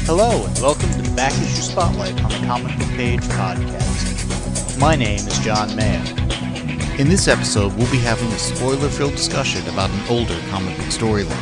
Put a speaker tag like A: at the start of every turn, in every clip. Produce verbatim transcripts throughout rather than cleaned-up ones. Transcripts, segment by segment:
A: Hello, and welcome to the Back Issue Spotlight on the Comic Book Page podcast. My name is John Mayer.
B: In this episode, we'll be having a spoiler-filled discussion about an older comic book storyline.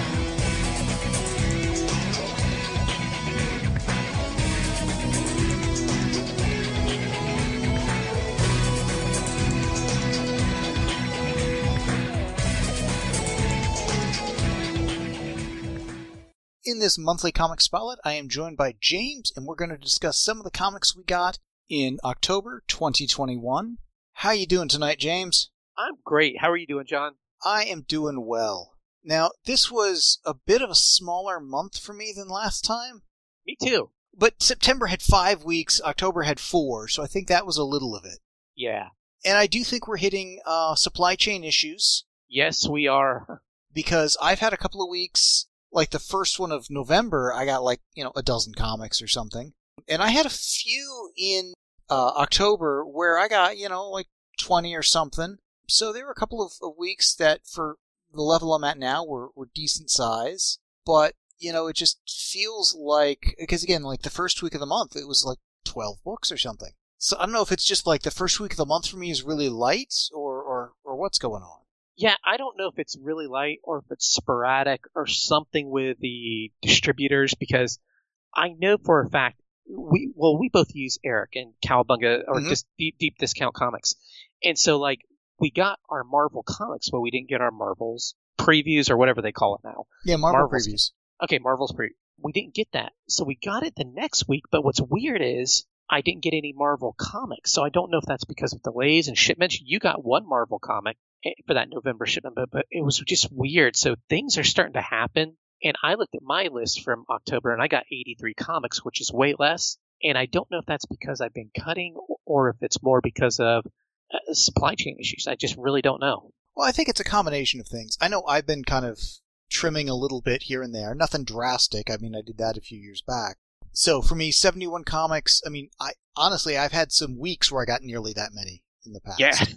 A: In this monthly comic spotlight, I am joined by James, and we're going to discuss some of the comics we got in October twenty twenty-one. How you doing tonight, James?
C: I'm great. How are you doing, John?
A: I am doing well. Now, this was a bit of a smaller month for me than last time.
C: Me too.
A: But September had five weeks, October had four, so I think that was a little of it.
C: Yeah.
A: And I do think we're hitting uh, supply chain issues.
C: Yes, we are.
A: Because I've had a couple of weeks... Like the first one of November, I got like, you know, a dozen comics or something. And I had a few in uh, October where I got, you know, like twenty or something. So there were a couple of, of weeks that for the level I'm at now were, were decent size. But, you know, it just feels like, because again, like the first week of the month, it was like twelve books or something. So I don't know if it's just like the first week of the month for me is really light or, or, or what's going on.
C: Yeah, I don't know if it's really light or if it's sporadic or something with the distributors, because I know for a fact we well we both use Eric and Cowabunga or
A: Mm-hmm.
C: just deep deep discount comics, and so like we got our Marvel comics, but we didn't get our Marvels previews or whatever they call it now.
A: Yeah, Marvel
C: Marvel's,
A: previews.
C: Okay, Marvel's preview. We didn't get that, so we got it the next week. But what's weird is I didn't get any Marvel comics, so I don't know if that's because of delays and shipments. You got one Marvel comic for that November shipment, but, but it was just weird. So things are starting to happen, and I looked at my list from October, and I got eighty-three comics, which is way less, and I don't know if that's because I've been cutting or if it's more because of uh, supply chain issues. I just really don't know.
A: Well, I think it's a combination of things. I know I've been kind of trimming a little bit here and there. Nothing drastic. I mean, I did that a few years back. So for me, seventy-one comics, I mean, I honestly, I've had some weeks where I got nearly that many in the past.
C: Yeah.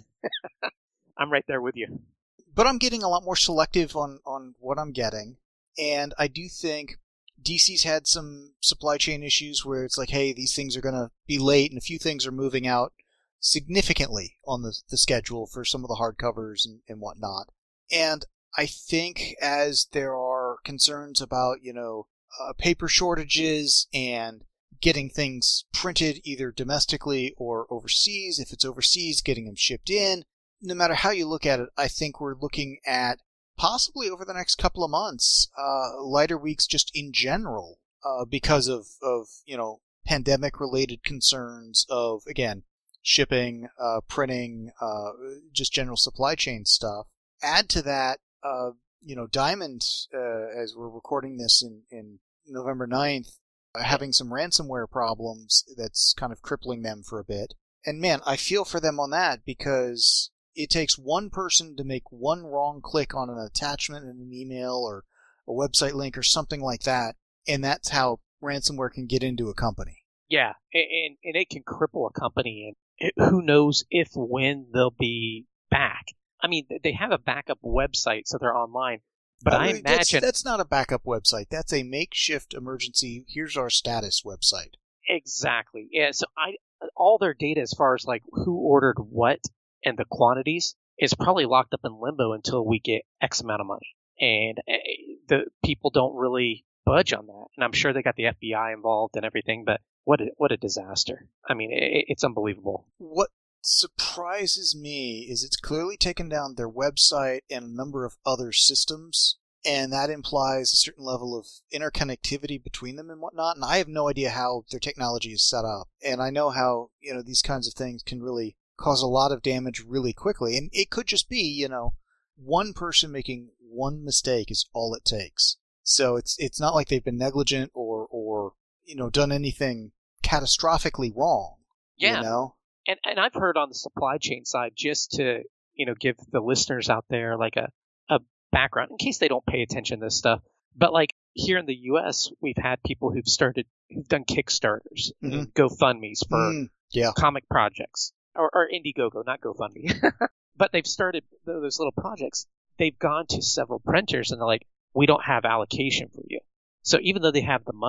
C: I'm right there with you.
A: But I'm getting a lot more selective on, on what I'm getting. And I do think D C's had some supply chain issues where it's like, hey, these things are going to be late, and a few things are moving out significantly on the, the schedule for some of the hardcovers and, and whatnot. And I think as there are concerns about, you know, uh, paper shortages and getting things printed either domestically or overseas, if it's overseas, getting them shipped in, no matter how you look at it, I think we're looking at possibly over the next couple of months, uh, lighter weeks just in general, uh, because of, of, you know, pandemic-related concerns of, again, shipping, uh, printing, uh, just general supply chain stuff. Add to that, uh, you know, Diamond, uh, as we're recording this in, in November ninth, uh, having some ransomware problems that's kind of crippling them for a bit. And man, I feel for them on that because it takes one person to make one wrong click on an attachment in an email or a website link or something like that, and that's how ransomware can get into a company.
C: Yeah, and, and it can cripple a company, and it, who knows if when they'll be back. I mean, they have a backup website, so they're online, but uh, I imagine...
A: That's, that's not a backup website. That's a makeshift emergency, here's our status website.
C: Exactly. Yeah, so I all their data as far as like who ordered what and the quantities is probably locked up in limbo until we get X amount of money. And the people don't really budge on that. And I'm sure they got the F B I involved and everything, but what a, what a disaster. I mean, it, it's unbelievable.
A: What surprises me is it's clearly taken down their website and a number of other systems, and that implies a certain level of interconnectivity between them and whatnot, and I have no idea how their technology is set up. And I know how, you know, these kinds of things can really cause a lot of damage really quickly. And it could just be, you know, one person making one mistake is all it takes. So it's it's not like they've been negligent or, or you know, done anything catastrophically wrong.
C: Yeah.
A: You know?
C: And and I've heard on the supply chain side, just to, you know, give the listeners out there like a, a background in case they don't pay attention to this stuff. But like here in the U S, we've had people who've started, who've done Kickstarters, mm-hmm. and GoFundMes for
A: mm, yeah.
C: comic projects. Or, or Indiegogo, not GoFundMe. But they've started those little projects. They've gone to several printers and they're like, we don't have allocation for you. So even though they have the money,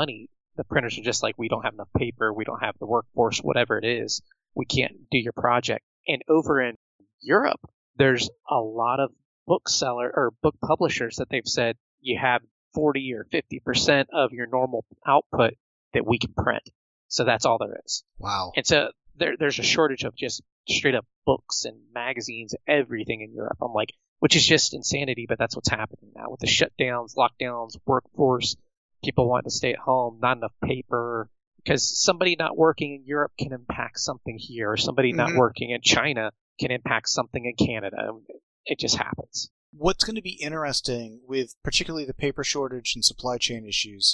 C: the printers are just like, we don't have enough paper, we don't have the workforce, whatever it is, we can't do your project. And over in Europe, there's a lot of bookseller or book publishers that they've said you have forty or fifty percent of your normal output that we can print. So that's all there is.
A: Wow.
C: And so there, there's a shortage of just straight up books and magazines, everything in Europe. I'm like, which is just insanity, but that's what's happening now with the shutdowns, lockdowns, workforce, people wanting to stay at home, not enough paper. Because somebody not working in Europe can impact something here, or somebody mm-hmm. not working in China can impact something in Canada. It just happens.
A: What's going to be interesting with particularly the paper shortage and supply chain issues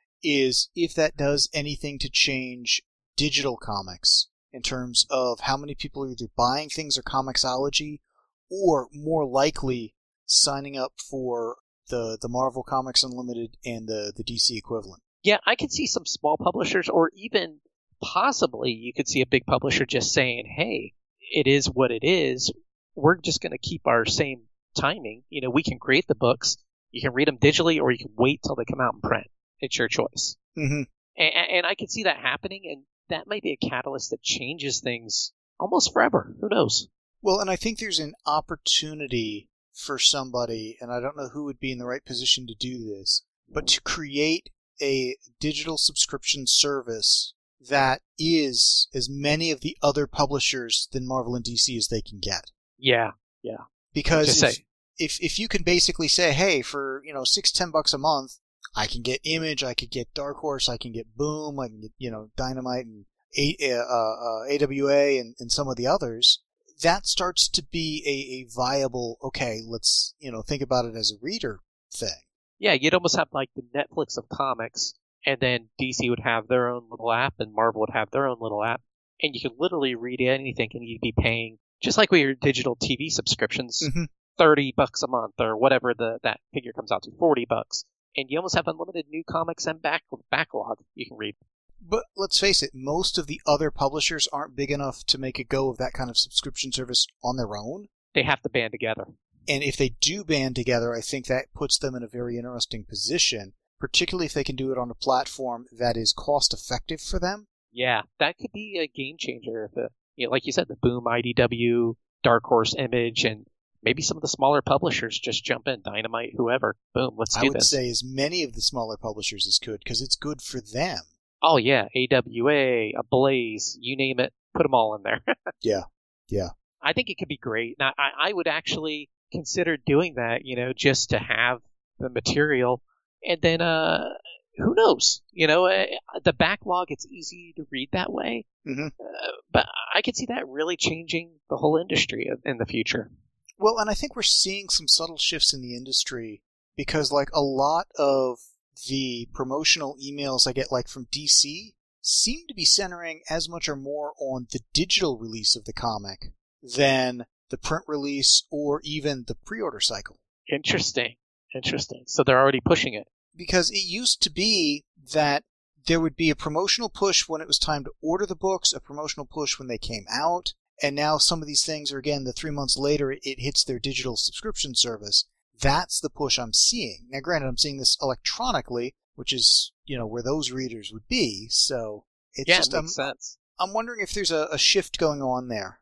A: is if that does anything to change digital comics in terms of how many people are either buying things or Comixology, or more likely signing up for the, the Marvel Comics Unlimited and the, the D C equivalent.
C: Yeah, I could see some small publishers, or even possibly you could see a big publisher just saying, hey, it is what it is. We're just going to keep our same timing. You know, we can create the books. You can read them digitally, or you can wait till they come out in print. It's your choice.
A: Mm-hmm.
C: And, and I could see that happening, and that might be a catalyst that changes things almost forever. Who knows?
A: Well, and I think there's an opportunity for somebody, and I don't know who would be in the right position to do this, but to create a digital subscription service that is as many of the other publishers than Marvel and D C as they can get.
C: Yeah, yeah.
A: Because if, if if you can basically say, hey, for you know six, ten bucks a month, I can get Image, I could get Dark Horse, I can get Boom, I can get you know Dynamite and A, uh, uh, A W A and, and some of the others. That starts to be a, a viable. Okay, let's you know think about it as a reader thing.
C: Yeah, you'd almost have like the Netflix of comics, and then D C would have their own little app, and Marvel would have their own little app, and you could literally read anything, and you'd be paying, just like with your digital T V subscriptions,
A: mm-hmm.
C: thirty bucks a month, or whatever the that figure comes out to, forty bucks, and you almost have unlimited new comics and back, backlog you can read.
A: But let's face it, most of the other publishers aren't big enough to make a go of that kind of subscription service on their own.
C: They have to band together.
A: And if they do band together, I think that puts them in a very interesting position, particularly if they can do it on a platform that is cost-effective for them.
C: Yeah, that could be a game changer. If it, you know, like you said, the Boom, I D W, Dark Horse, Image, and maybe some of the smaller publishers just jump in, Dynamite, whoever. Boom, let's do this.
A: I would say as many of the smaller publishers as could, because it's good for them.
C: Oh, yeah, A W A, Ablaze, you name it, put them all in there.
A: Yeah, yeah.
C: I think it could be great. Now, I, I would actually consider doing that, you know, just to have the material. And then, uh, who knows? You know, uh, the backlog, it's easy to read that way.
A: Mm-hmm.
C: Uh, but I could see that really changing the whole industry in the future.
A: Well, and I think we're seeing some subtle shifts in the industry because, like, a lot of the promotional emails I get, like, from D C seem to be centering as much or more on the digital release of the comic than the print release or even the pre-order cycle.
C: Interesting. Interesting. So they're already pushing it.
A: Because it used to be that there would be a promotional push when it was time to order the books, a promotional push when they came out, and now some of these things are, again, the three months later it hits their digital subscription service. That's the push I'm seeing. Now, granted, I'm seeing this electronically, which is, you know, where those readers would be, so it's
C: yeah,
A: just...
C: it makes
A: I'm,
C: sense.
A: I'm wondering if there's a, a shift going on there.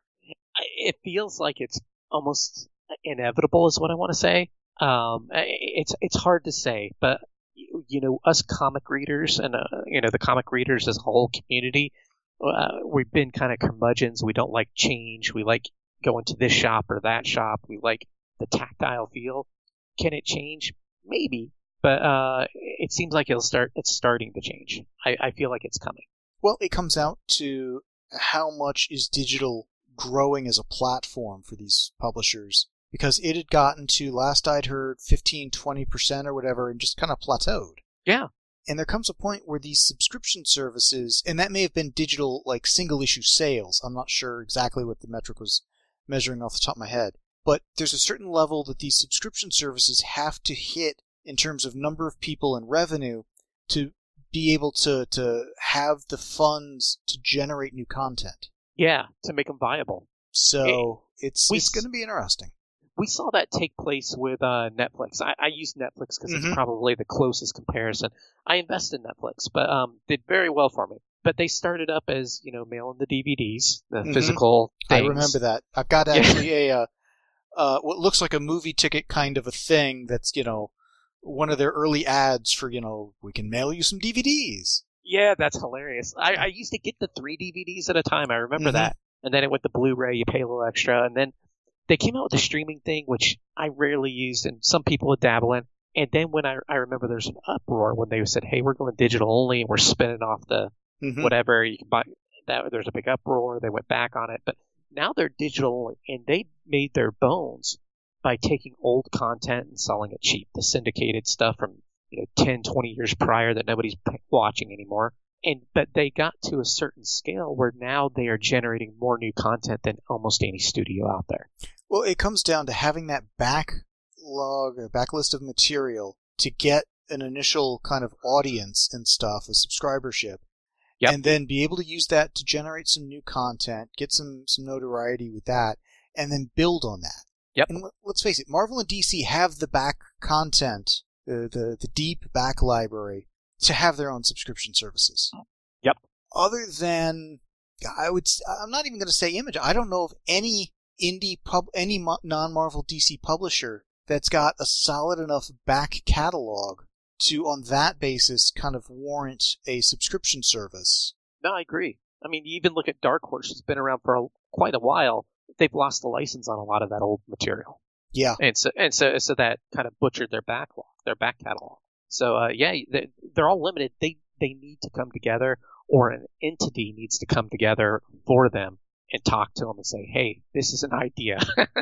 C: It feels like it's almost inevitable is what I want to say. Um, it's it's hard to say, but you know, us comic readers and uh, you know the comic readers as a whole community, uh, we've been kind of curmudgeons. We don't like change. We like going to this shop or that shop. We like the tactile feel. Can it change? Maybe, but uh, it seems like it'll start. It's starting to change. I, I feel like it's coming.
A: Well, it comes out to how much is digital growing as a platform for these publishers, because it had gotten to, last I'd heard, fifteen, twenty percent or whatever, and just kind of plateaued.
C: Yeah.
A: And there comes a point where these subscription services, and that may have been digital, like, single-issue sales. I'm not sure exactly what the metric was measuring off the top of my head. But there's a certain level that these subscription services have to hit in terms of number of people and revenue to be able to, to have the funds to generate new content.
C: Yeah, to make them viable.
A: So it, it's
C: we,
A: it's going to be interesting.
C: we saw that take place with uh, Netflix. I, I use Netflix because
A: Mhm.
C: it's probably the closest comparison. I invest in Netflix, but um, did very well for me. But they started up as, you know, mailing the D V Ds, the
A: Mhm.
C: physical
A: I
C: things.
A: remember that. I've got
C: Yeah.
A: actually a uh, uh, what looks like a movie ticket kind of a thing that's, you know, one of their early ads for, you know, we can mail you some D V Ds.
C: Yeah, that's hilarious. I, I used to get the three D V Ds at a time. I remember
A: Mhm.
C: that. And then it went to Blu-ray. You pay a little extra. And then they came out with the streaming thing, which I rarely used, and some people would dabble in. And then when I, I remember there's an uproar when they said, hey, we're going digital only, and we're spinning off the
A: Mhm.
C: whatever. You can buy that. There's a big uproar. They went back on it. But now they're digital only, and they made their bones by taking old content and selling it cheap. The syndicated stuff from, you know, ten, twenty years prior that nobody's watching anymore. And but they got to a certain scale where now they are generating more new content than almost any studio out there.
A: Well, it comes down to having that backlog, or backlist of material to get an initial kind of audience and stuff, a subscribership,
C: Yep.
A: and then be able to use that to generate some new content, get some, some notoriety with that, and then build on that.
C: Yep.
A: And let- let's face it, Marvel and D C have the back content, the, the, the deep back library, to have their own subscription services.
C: Yep.
A: Other than, I would, s- I'm not even going to say Image. I don't know of any indie pub, any mo- non-Marvel D C publisher that's got a solid enough back catalog to, on that basis, kind of warrant a subscription service.
C: No, I agree. I mean, you even look at Dark Horse. It's been around for a, quite a while. They've lost the license on a lot of that old material.
A: Yeah.
C: And so, and so, so that kind of butchered their backlog, their back catalog. So, uh, yeah, they, they're all limited. They they need to come together, or an entity needs to come together for them and talk to them and say, hey, this is an idea.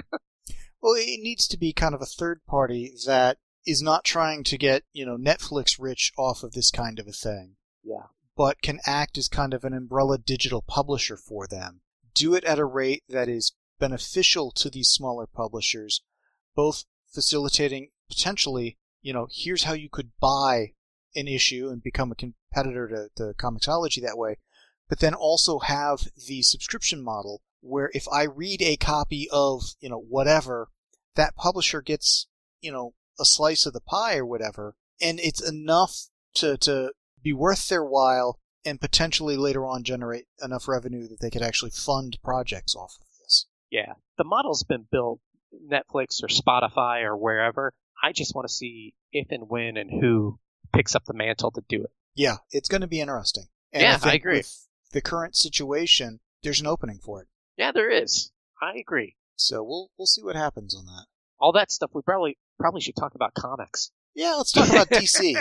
A: Well, it needs to be kind of a third party that is not trying to get, you know, Netflix rich off of this kind of a thing,
C: Yeah.
A: but can act as kind of an umbrella digital publisher for them. Do it at a rate that is beneficial to these smaller publishers, both facilitating potentially, you know, here's how you could buy an issue and become a competitor to, to Comixology that way, but then also have the subscription model where if I read a copy of, you know, whatever, that publisher gets, you know, a slice of the pie or whatever, and it's enough to, to be worth their while and potentially later on generate enough revenue that they could actually fund projects off of this.
C: Yeah. The model's been built, Netflix or Spotify or wherever. I just want to see if and when and who picks up the mantle to do it.
A: Yeah, it's going to be interesting. And
C: Yeah,
A: I, think
C: I agree.
A: With the current situation, there's an opening for it.
C: Yeah, there is. I agree.
A: So we'll we'll see what happens on that.
C: All that stuff, we probably probably should talk about comics.
A: Yeah, let's talk about D C.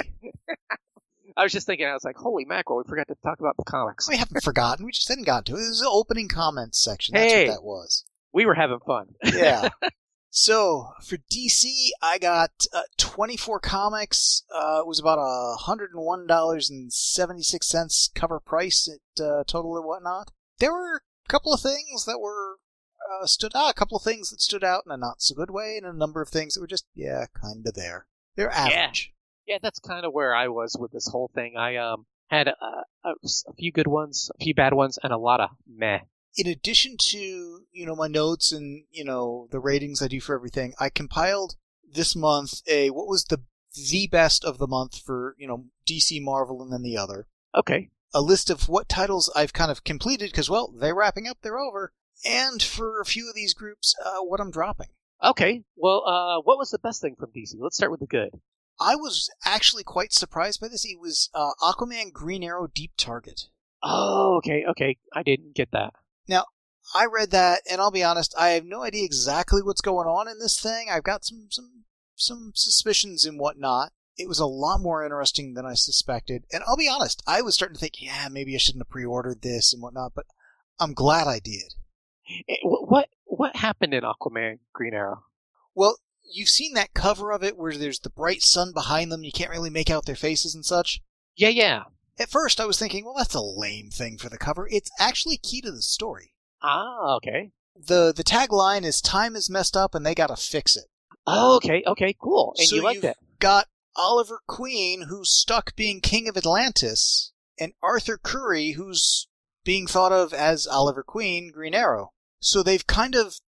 C: I was just thinking, I was like, holy mackerel, we forgot to talk about the comics.
A: We haven't forgotten. We just hadn't gotten to it. It was the opening comments section. That's
C: Hey.
A: what that was.
C: We were having fun.
A: Yeah. So for D C, I got uh, twenty-four comics. Uh, it was about a hundred and one dollars and seventy-six cents cover price at uh, total and whatnot. There were a couple of things that were uh, stood out. A couple of things that stood out in a not so good way, and a number of things that were just yeah, kind of there. They're average.
C: Yeah, that's kind of where I was with this whole thing. I um had a, a, a few good ones, a few bad ones, and a lot of meh.
A: In addition to, you know, my notes and, you know, the ratings I do for everything, I compiled this month a, what was the, the best of the month for, you know, D C, Marvel, and then the other.
C: Okay.
A: A list of what titles I've kind of completed, because, well, they're wrapping up, they're over. And for a few of these groups, uh, what I'm dropping.
C: Okay. Well, uh, what was the best thing from D C? Let's start with the good.
A: I was actually quite surprised by this. It was uh, Aquaman Green Arrow Deep Target.
C: Oh, okay, okay. I didn't get that.
A: Now, I read that, and I'll be honest, I have no idea exactly what's going on in this thing. I've got some some some suspicions and whatnot. It was a lot more interesting than I suspected. And I'll be honest, I was starting to think, yeah, maybe I shouldn't have pre-ordered this and whatnot, but I'm glad I did.
C: Eh, wh- What what happened in Aquaman Green Arrow?
A: Well, you've seen that cover of it where there's the bright sun behind them. You can't really make out their faces and such.
C: Yeah, yeah.
A: At first, I was thinking, well, that's a lame thing for the cover. It's actually key to the story.
C: Ah, okay.
A: The the tagline is "Time is messed up and they gotta fix it."
C: Oh, okay, okay, cool. And
A: so
C: you liked
A: you've
C: it.
A: got Oliver Queen, who's stuck being king of Atlantis, and Arthur Curry, who's being thought of as Oliver Queen, Green Arrow. So they've kind of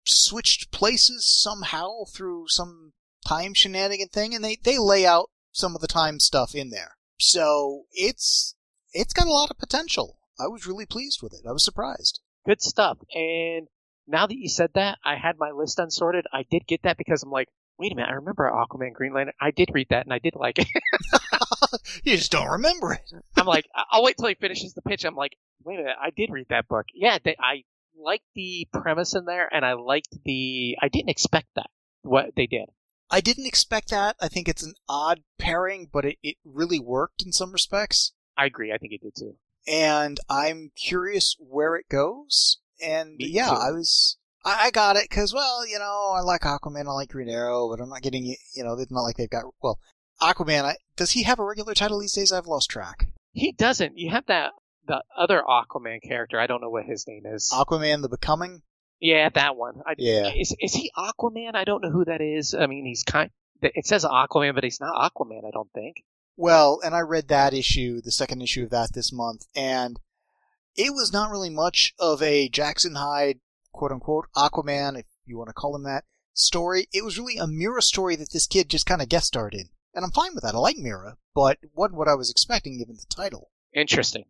A: switched places somehow through some time shenanigan thing, and they, they lay out some of the time stuff in there. So it's it's got a lot of potential. I was really pleased with it. I was surprised.
C: Good stuff. And now that you said that, I had my list unsorted. I did get that because I'm like, wait a minute, I remember Aquaman Green Lantern. I did read that, and I did like it.
A: You just don't remember it.
C: I'm like, I'll wait till he finishes the pitch. I'm like, wait a minute, I did read that book. Yeah, they, I liked the premise in there, and I liked the... I didn't expect that, what they did.
A: I didn't expect that. I think it's an odd pairing, but it, it really worked in some respects.
C: I agree. I think it did, too.
A: And I'm curious where it goes. And
C: Me
A: yeah,
C: too.
A: I was... I, I got it, because, well, you know, I like Aquaman, I like Green Arrow, but I'm not getting, you know, it's not like they've got... Well, Aquaman, I, does he have a regular title these days? I've lost track.
C: He doesn't. You have that the other Aquaman character. I don't know what his name is.
A: Aquaman the Becoming?
C: Yeah, that one. I,
A: Yeah.
C: Is is he Aquaman? I don't know who that is. I mean, he's kind. It says Aquaman, but he's not Aquaman. I don't think.
A: Well, and I read that issue, the second issue of that this month, and it was not really much of a Jackson Hyde, quote-unquote, Aquaman, if you want to call him that, story. It was really a Mira story that this kid just kind of guest starred in. And I'm fine with that. I like Mira, but it wasn't what I was expecting given the title.
C: Interesting.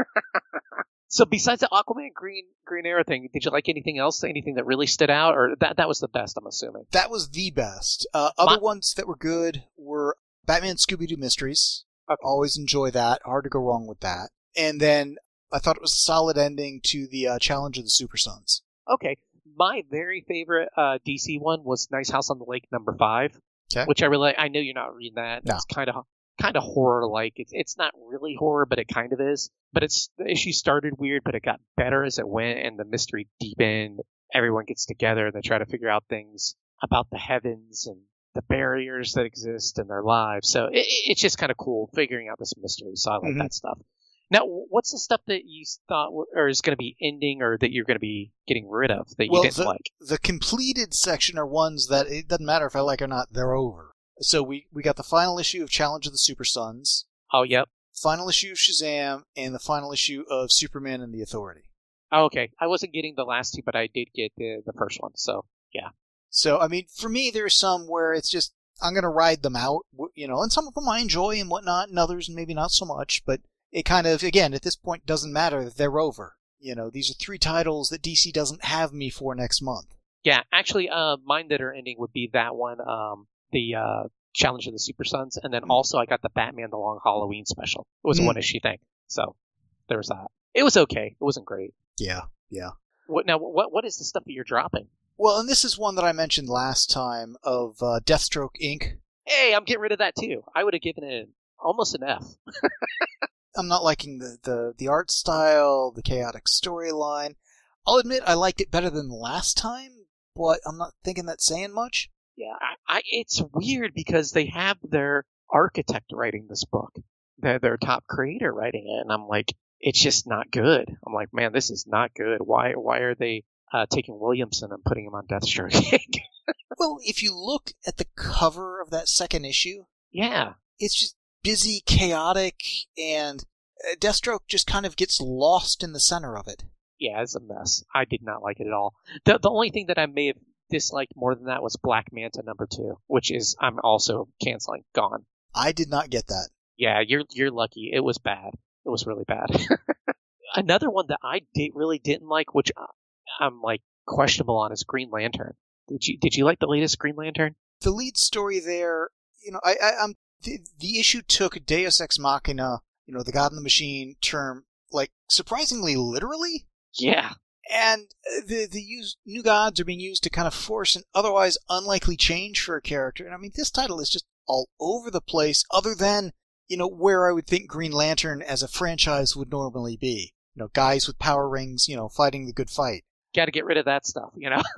C: So besides the Aquaman Green Green Arrow thing, did you like anything else? Anything that really stood out? Or that that was the best, I'm assuming?
A: That was the best. Uh, other
C: My-
A: ones that were good were Batman Scooby-Doo Mysteries.
C: Okay.
A: Always enjoy that. Hard to go wrong with that. And then I thought it was a solid ending to the uh, Challenge of the Super Sons.
C: Okay. My very favorite uh, D C one was Nice House on the Lake number five,
A: Okay.
C: which I really I know you're not reading that.
A: No.
C: It's kind of kind of horror like. It's it's not really horror, but it kind of is. But it's the issue started weird, but it got better as it went, and the mystery deepened. Everyone gets together and they try to figure out things about the heavens and the barriers that exist in their lives. So it, it's just kind of cool figuring out this mystery. So I like
A: Mhm.
C: that stuff. Now, what's the stuff that you thought w- or is going to be ending or that you're going to be getting rid of that you
A: Well,
C: didn't
A: the,
C: like?
A: the completed section are ones that it doesn't matter if I like or not, they're over. So we, we got the final issue of Challenge of the Super Sons,
C: Oh, yep.
A: final issue of Shazam, and the final issue of Superman and the Authority.
C: Oh, okay. I wasn't getting the last two, but I did get the, the first one. So, yeah.
A: So, I mean, for me, there's some where it's just, I'm going to ride them out, w- you know, and some of them I enjoy and whatnot, and others maybe not so much, but it kind of, again, at this point, doesn't matter that they're over. You know, these are three titles that D C doesn't have me for next month.
C: Yeah, actually, uh, mine that are ending would be that one, um, the uh, Challenge of the Super Sons, and then
A: Mm.
C: also I got the Batman The Long Halloween special. It was a
A: Mm.
C: one issue thing. So, there was that. It was okay. It wasn't great.
A: Yeah, yeah.
C: What Now, what what is the stuff that you're dropping?
A: Well, and this is one that I mentioned last time of uh, Deathstroke Incorporated.
C: Hey, I'm getting rid of that too. I would have given it almost an F.
A: I'm not liking the, the, the art style, the chaotic storyline. I'll admit I liked it better than last time, but I'm not thinking that's saying much.
C: Yeah, I, I, it's weird because they have their architect writing this book, their their top creator writing it, and I'm like, it's just not good. I'm like, man, this is not good. Why why are they uh, taking Williamson and putting him on Deathstroke?
A: Well, if you look at the cover of that second issue,
C: Yeah,
A: it's just busy, chaotic, and uh, Deathstroke just kind of gets lost in the center of it.
C: yeah, it's a mess. I did not like it at all. The the only thing that I may have disliked more than that was Black Manta number two, which is I'm also canceling. Gone.
A: I did not get that.
C: Yeah, you're you're lucky. It was bad. It was really bad. Another one that I did, really didn't like, which I'm like questionable on, is Green Lantern. Did you did you like the latest Green Lantern?
A: The lead story there, you know, I, I, I'm the, the issue took Deus Ex Machina, you know, the God in the Machine term, like surprisingly literally,
C: Yeah,
A: and uh, the the use, new gods are being used to kind of force an otherwise unlikely change for a character. And I mean, this title is just all over the place, other than, you know, where I would think Green Lantern as a franchise would normally be. You know, guys with power rings, you know, fighting the good fight.
C: got to get rid of that stuff. You know.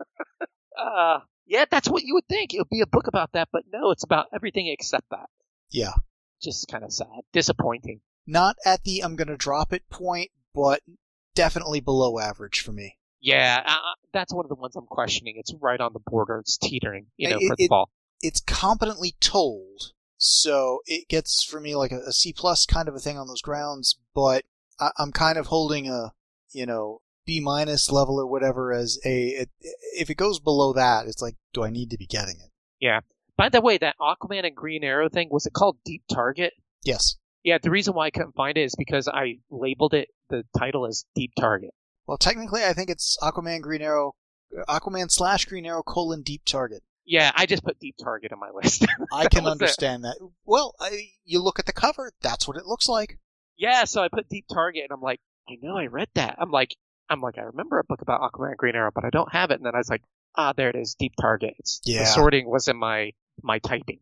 C: uh, yeah, that's what you would think. It would be a book about that, but no, it's about everything except that.
A: Yeah.
C: Just kind of sad, disappointing.
A: Not at the I'm going to drop it point, but definitely below average for me.
C: Yeah, uh, that's one of the ones I'm questioning. It's right on the border. It's teetering, you know,
A: It-
C: for the
A: it-
C: fall.
A: It's competently told, so it gets for me like a, a C plus kind of a thing on those grounds, but I, I'm kind of holding a, you know, B minus level or whatever as a. It, if it goes below that, it's like, do I need to be getting it?
C: Yeah. By the way, that Aquaman and Green Arrow thing, was it called Deep Target?
A: Yes.
C: Yeah, the reason why I couldn't find it is because I labeled it, the title as Deep Target.
A: Well, technically, I think it's Aquaman, Green Arrow, Aquaman slash Green Arrow colon Deep Target.
C: Yeah, I just put Deep Target on my list.
A: I can understand it. that. Well, I, you look at the cover, that's what it looks like.
C: Yeah, so I put Deep Target, and I'm like, I know I read that. I'm like, I'm like, I remember a book about Aquaman and Green Arrow, but I don't have it. And then I was like, ah, there it is, Deep Target. It's,
A: yeah.
C: The sorting was in my, my typing.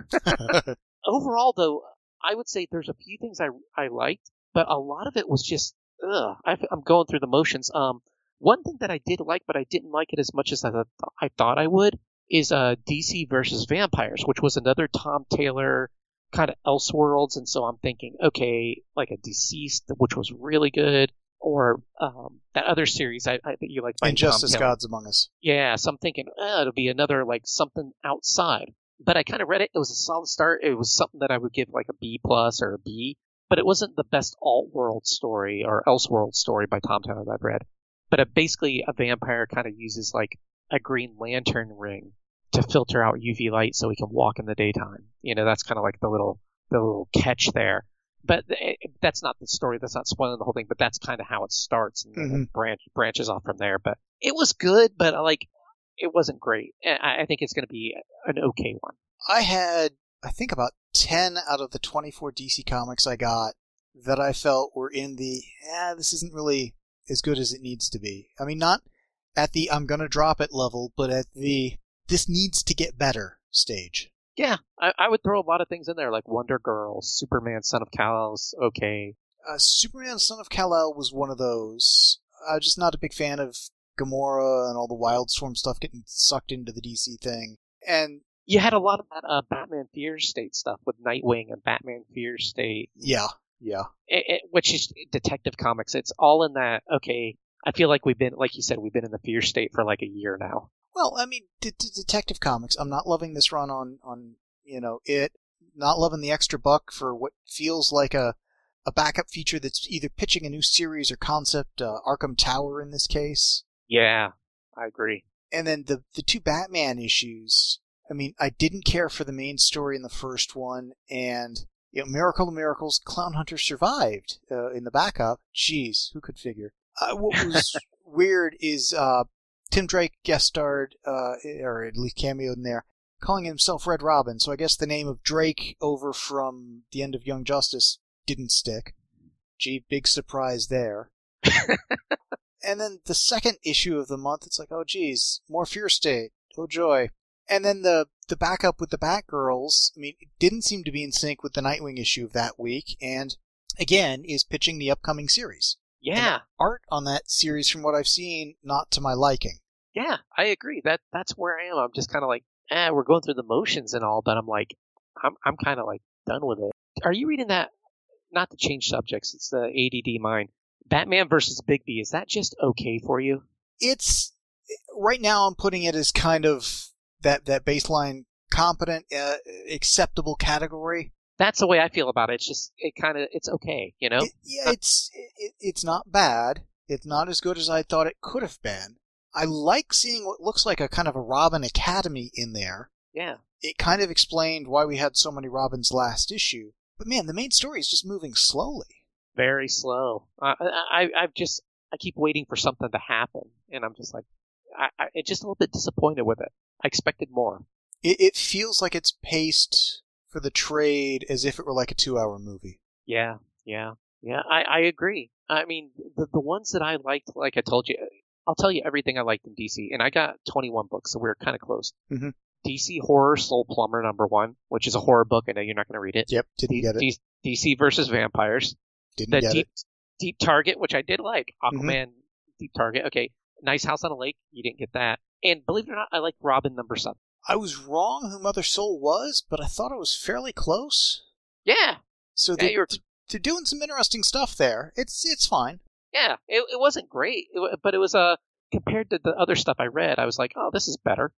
C: Overall, though, I would say there's a few things I, I liked, but a lot of it was just, ugh, I, I'm going through the motions. Um, one thing that I did like, but I didn't like it as much as I, th- I thought I would, is uh, D C versus Vampires, which was another Tom Taylor kind of Elseworlds. And so I'm thinking, okay, like a Deceased, which was really good, or um, that other series I, I that you like by
A: Injustice
C: Tom Taylor.
A: Gods Among Us.
C: Yeah, so I'm thinking, oh, it'll be another like something outside. But I kind of read it. It was a solid start. It was something that I would give like a B plus or a B. But it wasn't the best alt-world story or Elseworld story by Tom Taylor that I've read. But it, basically, a vampire kind of uses like a Green Lantern ring to filter out U V light so he can walk in the daytime. You know, that's kind of like the little the little catch there. But it, that's not the story. That's not spoiling the whole thing. But that's kind of how it starts and
A: Mm-hmm.
C: then it branch, branches off from there. But it was good, but like it wasn't great. I, I think it's going to be an okay one.
A: I had, I think, about ten out of the twenty-four D C comics I got that I felt were in the, eh, this isn't really as good as it needs to be. I mean, not at the I'm going to drop it level, but at the this needs to get better stage.
C: Yeah, I, I would throw a lot of things in there, like Wonder Girl, Superman, Son of Kal-El's okay.
A: Uh, Superman, Son of Kal-El was one of those. I'm just not a big fan of Gamora and all the Wildstorm stuff getting sucked into the D C thing. And
C: you had a lot of that uh, Batman Fears State stuff with Nightwing and Batman Fears State.
A: Yeah, yeah.
C: It, it, which is Detective Comics. It's all in that, okay, I feel like we've been, like you said, we've been in the Fear State for like a year now.
A: Well, I mean, d- d- Detective Comics, I'm not loving this run on, on, you know, it. Not loving the extra buck for what feels like a, a backup feature that's either pitching a new series or concept, uh, Arkham Tower in this case.
C: Yeah, I agree.
A: And then the the two Batman issues, I mean, I didn't care for the main story in the first one, and, you know, Miracle of Miracles, Clown Hunter survived uh, in the backup. Jeez, who could figure? Uh, what was weird is uh, Tim Drake guest starred, uh, or at least cameoed in there, calling himself Red Robin, so I guess the name of Drake over from the end of Young Justice didn't stick. Gee, big surprise there. And then the second issue of the month, it's like, oh geez, more Fear State. Oh joy. And then the, the backup with the Batgirls, I mean, it didn't seem to be in sync with the Nightwing issue of that week, and again, is pitching the upcoming series.
C: Yeah.
A: And art on that series, from what I've seen, not to my liking.
C: Yeah, I agree. That That's where I am. I'm just kind of like, eh, we're going through the motions and all, but I'm like, I'm I'm kind of like done with it. Are you reading that? Not to change subjects, it's the A D D mind. Batman versus Bigby, is that just okay for you?
A: It's, right now I'm putting it as kind of that, that baseline competent, uh, acceptable category.
C: That's the way I feel about it. It's just, it kind of, it's okay, you know?
A: It, yeah, it's, it, it's not bad. It's not as good as I thought it could have been. I like seeing what looks like a kind of a Robin Academy in there.
C: Yeah.
A: It kind of explained why we had so many Robins last issue. But man, the main story is just moving slowly.
C: Very slow. Uh, I, I, I've just, I keep waiting for something to happen, and I'm just like, I, I, it's just a little bit disappointed with it. I expected more.
A: It, it feels like it's paced for the trade as if it were like a two-hour movie.
C: Yeah, yeah, yeah. I, I agree. I mean, the the ones that I liked, like I told you, I'll tell you everything I liked in D C, and I got twenty-one books, so we were kind of close.
A: Mm-hmm.
C: D C Horror Soul Plumber number one, which is a horror book. I know you're not going to read it.
A: Yep, didn't
C: D-
A: get it.
C: D- DC versus Vampires.
A: Didn't
C: The
A: get
C: deep,
A: it.
C: Deep Target, which I did like. Aquaman,
A: Mm-hmm.
C: Deep Target. Okay, Nice House on a Lake. You didn't get that. And believe it or not, I like Robin number seven.
A: I was wrong who Mother Soul was, but I thought it was fairly close.
C: Yeah,
A: So
C: yeah,
A: they,
C: you're.
A: they're doing some interesting stuff there. It's it's fine.
C: Yeah, it it wasn't great, it, wa- but it was uh compared to the other stuff I read, I was like, oh, this is better.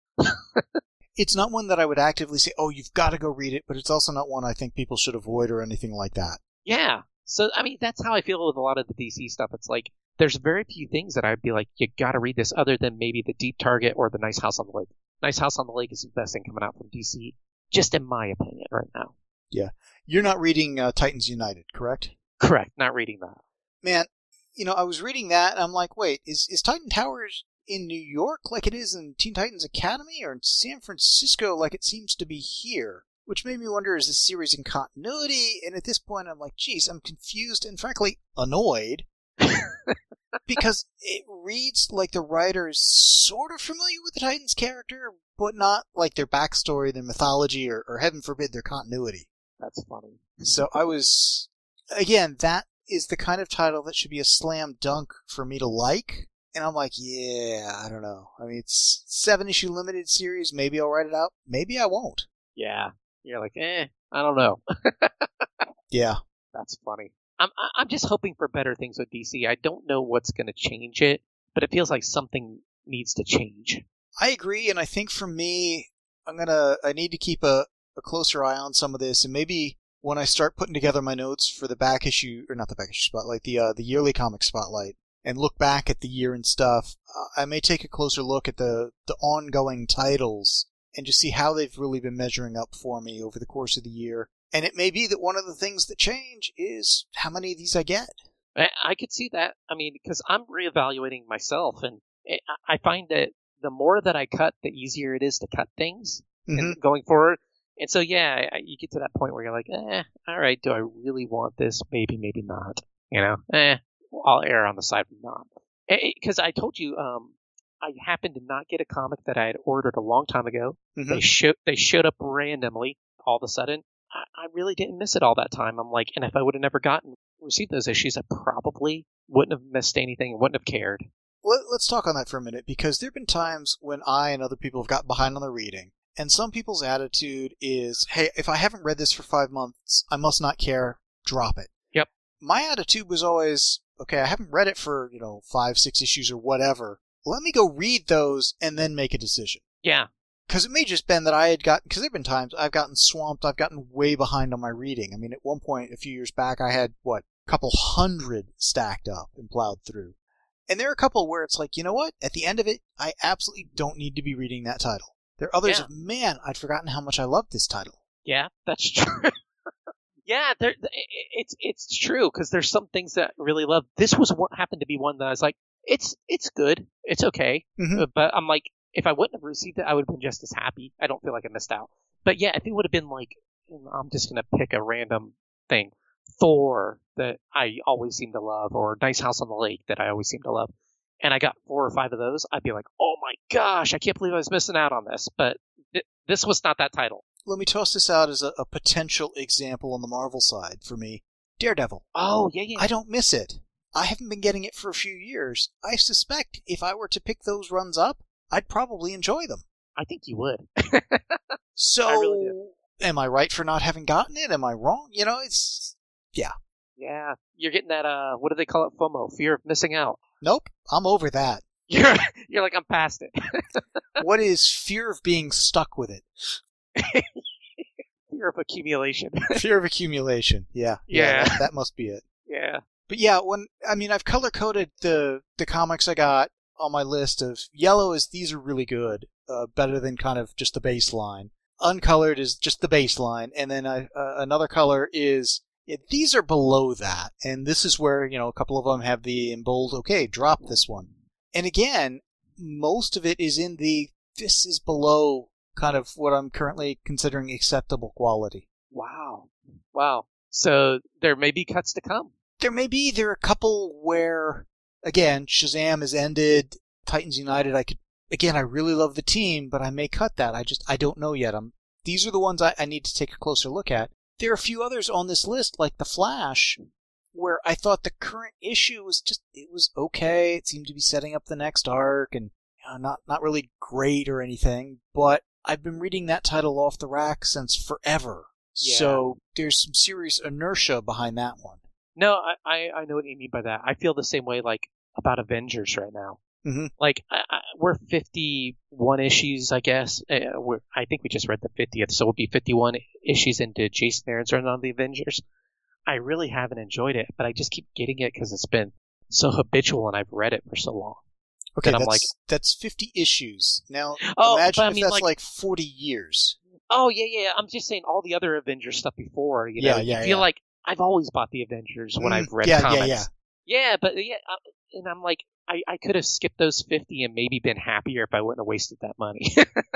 A: It's not one that I would actively say, oh, you've got to go read it, but it's also not one I think people should avoid or anything like that.
C: Yeah. So I mean, that's how I feel with a lot of the D C stuff. It's like there's very few things that I'd be like, you got to read this, other than maybe the Deep Target or the Nice House on the Lake. Nice House on the Lake is the best thing coming out from D C, just in my opinion right now.
A: Yeah. You're not reading uh, Titans United, correct?
C: Correct. Not reading that.
A: Man, you know, I was reading that, and I'm like, wait, is, is Titan Towers in New York like it is in Teen Titans Academy, or in San Francisco like it seems to be here? Which made me wonder, is this series in continuity? And at this point, I'm like, geez, I'm confused and frankly annoyed. Because it reads like the writer is sort of familiar with the Titans character, but not like their backstory, their mythology, or, or heaven forbid, their continuity.
C: That's funny.
A: So I was, again, that is the kind of title that should be a slam dunk for me to like. And I'm like, yeah, I don't know. I mean, it's seven issue limited series. Maybe I'll write it out. Maybe I won't.
C: Yeah. You're like, eh, I don't know.
A: Yeah.
C: That's funny. I'm I'm just hoping for better things with D C. I don't know what's going to change it, but it feels like something needs to change.
A: I agree, and I think for me, I'm gonna I need to keep a, a closer eye on some of this, and maybe when I start putting together my notes for the back issue, or not the back issue spotlight, the uh, the yearly comic spotlight, and look back at the year and stuff, uh, I may take a closer look at the the ongoing titles and just see how they've really been measuring up for me over the course of the year. And it may be that one of the things that change is how many of these I get.
C: I, I could see that. I mean, because I'm reevaluating myself, and it, I find that the more that I cut, the easier it is to cut things
A: Mm-hmm.
C: and going forward. And so, yeah, I, you get to that point where you're like, eh, all right, do I really want this? Maybe, maybe not. You know, eh, I'll err on the side of not. Because I told you, um, I happened to not get a comic that I had ordered a long time ago.
A: Mm-hmm.
C: They showed they showed up randomly all of a sudden. I really didn't miss it all that time. I'm like, and if I would have never gotten received those issues, I probably wouldn't have missed anything and wouldn't have cared.
A: Let, let's talk on that for a minute, because there have been times when I and other people have got behind on the reading, and some people's attitude is, hey, if I haven't read this for five months, I must not care, drop it.
C: Yep.
A: My attitude was always, okay, I haven't read it for, you know, five, six issues or whatever. Let me go read those and then make a decision.
C: Yeah.
A: Because it may just been that I had gotten, because there have been times I've gotten swamped, I've gotten way behind on my reading. I mean, at one point, a few years back, I had, what, a couple hundred stacked up and plowed through. And there are a couple where it's like, you know what? At the end of it, I absolutely don't need to be reading that title. There are others
C: yeah.
A: of, man, I'd forgotten how much I loved this title.
C: Yeah, that's true. yeah, there, it's it's true, because there's some things that I really love. This was what happened to be one that I was like, it's it's good, it's okay,
A: Mm-hmm.
C: but I'm like, if I wouldn't have received it, I would have been just as happy. I don't feel like I missed out. But yeah, if it would have been like, I'm just going to pick a random thing, Thor that I always seem to love, or Nice House on the Lake that I always seem to love, and I got four or five of those, I'd be like, oh my gosh, I can't believe I was missing out on this. But th- this was not that title.
A: Let me toss this out as a, a potential example on the Marvel side for me. Daredevil.
C: Oh, yeah, yeah.
A: I don't miss it. I haven't been getting it for a few years. I suspect if I were to pick those runs up, I'd probably enjoy them.
C: I think you would.
A: So,
C: I really do.
A: Am I right for not having gotten it? Am I wrong? You know, it's, yeah.
C: Yeah, you're getting that, uh, what do they call it? FOMO, fear of missing out.
A: Nope, I'm over that.
C: You're, you're like, I'm past it.
A: What is fear of being stuck with it?
C: Fear of accumulation.
A: Fear of accumulation, yeah.
C: Yeah.
A: that, that must be it.
C: Yeah.
A: But yeah, when, I mean, I've color-coded the, the comics I got on my list of yellow is these are really good, uh, better than kind of just the baseline. Uncolored is just the baseline, and then I, uh, another color is yeah, these are below that, and this is where, you know, a couple of them have the in bold, okay, drop this one. And again, most of it is in the this is below kind of what I'm currently considering acceptable quality.
C: Wow. Wow. So there may be cuts to come.
A: There may be, there are a couple where, again, Shazam has ended, Titans United, I could, again, I really love the team, but I may cut that. I just, I don't know yet. I'm, these are the ones I, I need to take a closer look at. There are a few others on this list, like The Flash, where I thought the current issue was just, it was okay. It seemed to be setting up the next arc, and you know, not, not really great or anything, but I've been reading that title off the rack since forever.
C: Yeah.
A: So there's some serious inertia behind that one.
C: No, I, I, I know what you mean by that. I feel the same way, like, about Avengers right now.
A: Mm-hmm.
C: Like, I, I, we're fifty-one issues, I guess. Uh, we're, I think we just read the fiftieth, so we'll be fifty-one issues into Jason Aaron's run on the Avengers. I really haven't enjoyed it, but I just keep getting it because it's been so habitual and I've read it for so long.
A: Okay,
C: I'm
A: that's,
C: like,
A: that's fifty issues. Now,
C: oh,
A: imagine
C: I
A: if
C: mean,
A: that's
C: like,
A: like forty years.
C: Oh, yeah, yeah. I'm just saying all the other Avengers stuff before, you know,
A: Yeah, yeah,
C: you feel
A: yeah.
C: like I've always bought the Avengers when
A: Mm,
C: I've read
A: yeah,
C: comics.
A: yeah, yeah.
C: Yeah, but yeah, uh, and I'm like, I, I could have skipped those fifty and maybe been happier if I wouldn't have wasted that money.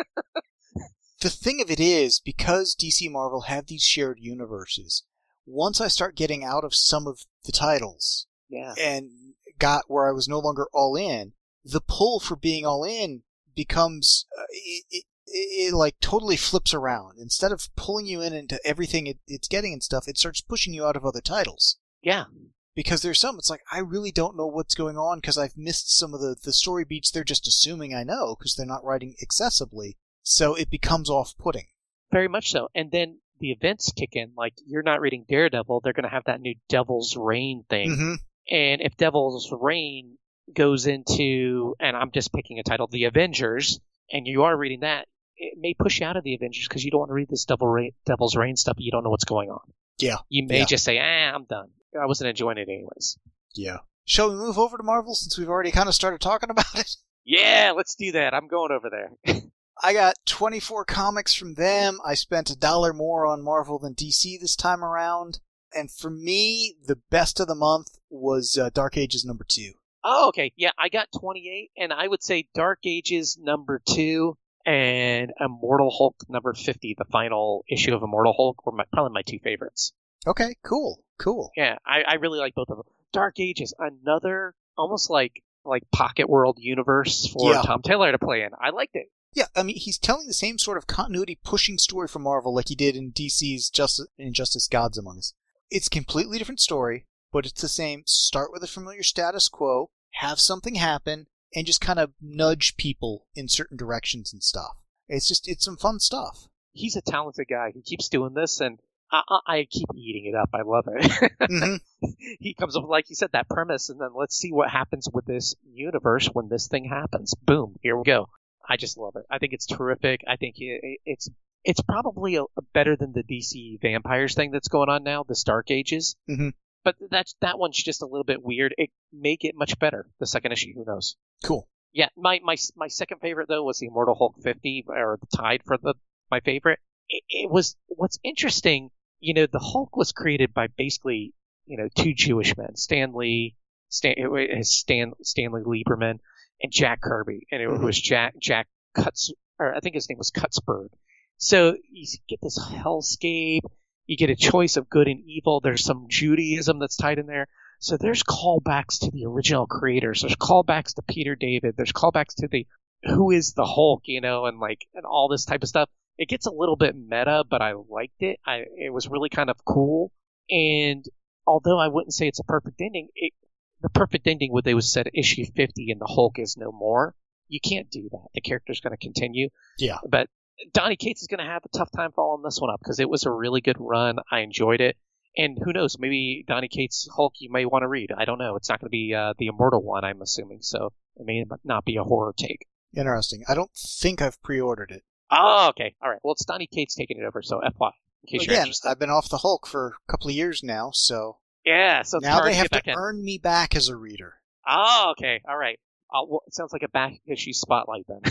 A: The thing of it is, because D C Marvel have these shared universes, once I start getting out of some of the titles
C: Yeah.
A: and got where I was no longer all in, the pull for being all in becomes, uh, it, it, it, it like totally flips around. Instead of pulling you in into everything it, it's getting and stuff, it starts pushing you out of other titles.
C: Yeah.
A: Because there's some, it's like, I really don't know what's going on because I've missed some of the, the story beats they're just assuming I know because they're not writing accessibly. So it becomes off-putting.
C: Very much so. And then the events kick in. Like, you're not reading Daredevil. They're going to have that new Devil's Reign thing.
A: Mm-hmm.
C: And if Devil's Reign goes into, and I'm just picking a title, The Avengers, and you are reading that, it may push you out of the Avengers because you don't want to read this Devil Reign, Devil's Reign stuff. You don't know what's going on.
A: Yeah.
C: You may
A: yeah.
C: just say, ah, I'm done. I wasn't enjoying it anyways.
A: Yeah. Shall we move over to Marvel since we've already kind of started talking about it?
C: Yeah, let's do that. I'm going over there.
A: I got twenty-four comics from them. I spent a dollar more on Marvel than D C this time around. And for me, the best of the month was uh, Dark Ages number two.
C: Oh, okay. Yeah, I got twenty-eight, and I would say Dark Ages number two and Immortal Hulk number fifty, the final issue of Immortal Hulk, were my, probably my two favorites.
A: Okay, cool, cool.
C: Yeah, I, I really like both of them. Dark Ages, another almost like like Pocket World universe for
A: Yeah.
C: Tom Taylor to play in. I liked it.
A: Yeah, I mean, he's telling the same sort of continuity-pushing story for Marvel like he did in D C's Justice, Injustice Gods Among Us. It's a completely different story, but it's the same. Start with a familiar status quo, have something happen, and just kind of nudge people in certain directions and stuff. It's just, it's some fun stuff.
C: He's a talented guy. He keeps doing this, and I, I, I keep eating it up. I love it.
A: Mm-hmm.
C: He comes up with, like you said, that premise, and then let's see what happens with this universe when this thing happens. Boom, here we go. I just love it. I think it's terrific. I think it, it's it's probably a, a better than the D C Vampires thing that's going on now, the Dark Ages.
A: Mm-hmm.
C: But that's that one's just a little bit weird. It may get much better, the second issue. Who knows?
A: Cool.
C: Yeah, my, my, my second favorite, though, was the Immortal Hulk fifty, or the tied for the my favorite. It, it was, what's interesting, you know, the Hulk was created by basically, you know, two Jewish men, Stan Lee, Stan, Stan, Stanley Lieberman, and Jack Kirby. And it mm-hmm. was Jack, Jack Cuts, or I think his name was Cutsberg. So you get this hellscape, you get a choice of good and evil, there's some Judaism that's tied in there. So there's callbacks to the original creators, there's callbacks to Peter David, there's callbacks to the, who is the Hulk, you know, and like, and all this type of stuff. It gets a little bit meta, but I liked it. I, it was really kind of cool. And although I wouldn't say it's a perfect ending, it, the perfect ending would they would set issue fifty and the Hulk is no more. You can't do that. The character's going to continue.
A: Yeah.
C: But Donny Cates is going to have a tough time following this one up because it was a really good run. I enjoyed it. And who knows, maybe Donny Cates' Hulk you may want to read. I don't know. It's not going to be uh, the Immortal one, I'm assuming. So it may not be a horror take.
A: Interesting. I don't think I've pre-ordered it.
C: Oh, okay. All right. Well, it's Donny Cates taking it over, so F Y. In case
A: Again,
C: you're interested.
A: I've been off the Hulk for a couple of years now, so...
C: Yeah, so it's
A: now
C: hard
A: they
C: to
A: have
C: get
A: to
C: back in.
A: earn me back as a reader.
C: Oh, okay. All right. Uh, well, it sounds like a back issue spotlight then.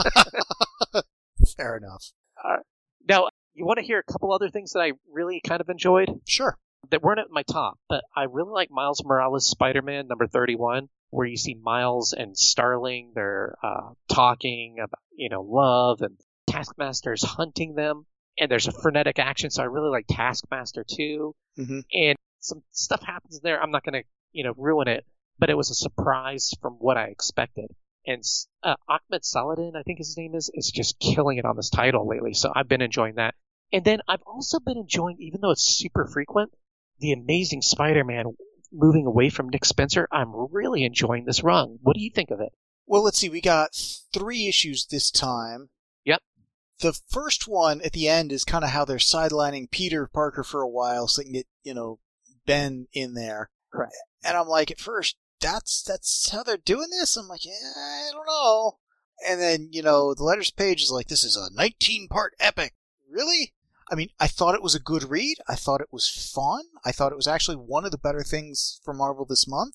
A: Fair enough.
C: All right. Now, you want to hear a couple other things that I really kind of enjoyed?
A: Sure.
C: That weren't at my top, but I really like Miles Morales' Spider-Man number thirty-one, where you see Miles and Starling, they're uh, talking about, you know, love, and Taskmaster's hunting them, and there's a frenetic action, so I really like Taskmaster too.
A: Mm-hmm.
C: And some stuff happens there. I'm not going to, you know, ruin it, but it was a surprise from what I expected. And uh, Ahmed Saladin, I think his name is, is just killing it on this title lately, so I've been enjoying that. And then I've also been enjoying, even though it's super frequent, The Amazing Spider-Man moving away from Nick Spencer. I'm really enjoying this run. What do you think of it?
A: Well, let's see. We got three issues this time.
C: Yep.
A: The first one at the end is kind of how they're sidelining Peter Parker for a while so they can get, you know, Ben in there.
C: Correct.
A: And I'm like, at first, that's that's how they're doing this? I'm like, yeah, I don't know. And then, you know, the letters page is like, this is a nineteen-part epic. Really? I mean, I thought it was a good read. I thought it was fun. I thought it was actually one of the better things for Marvel this month.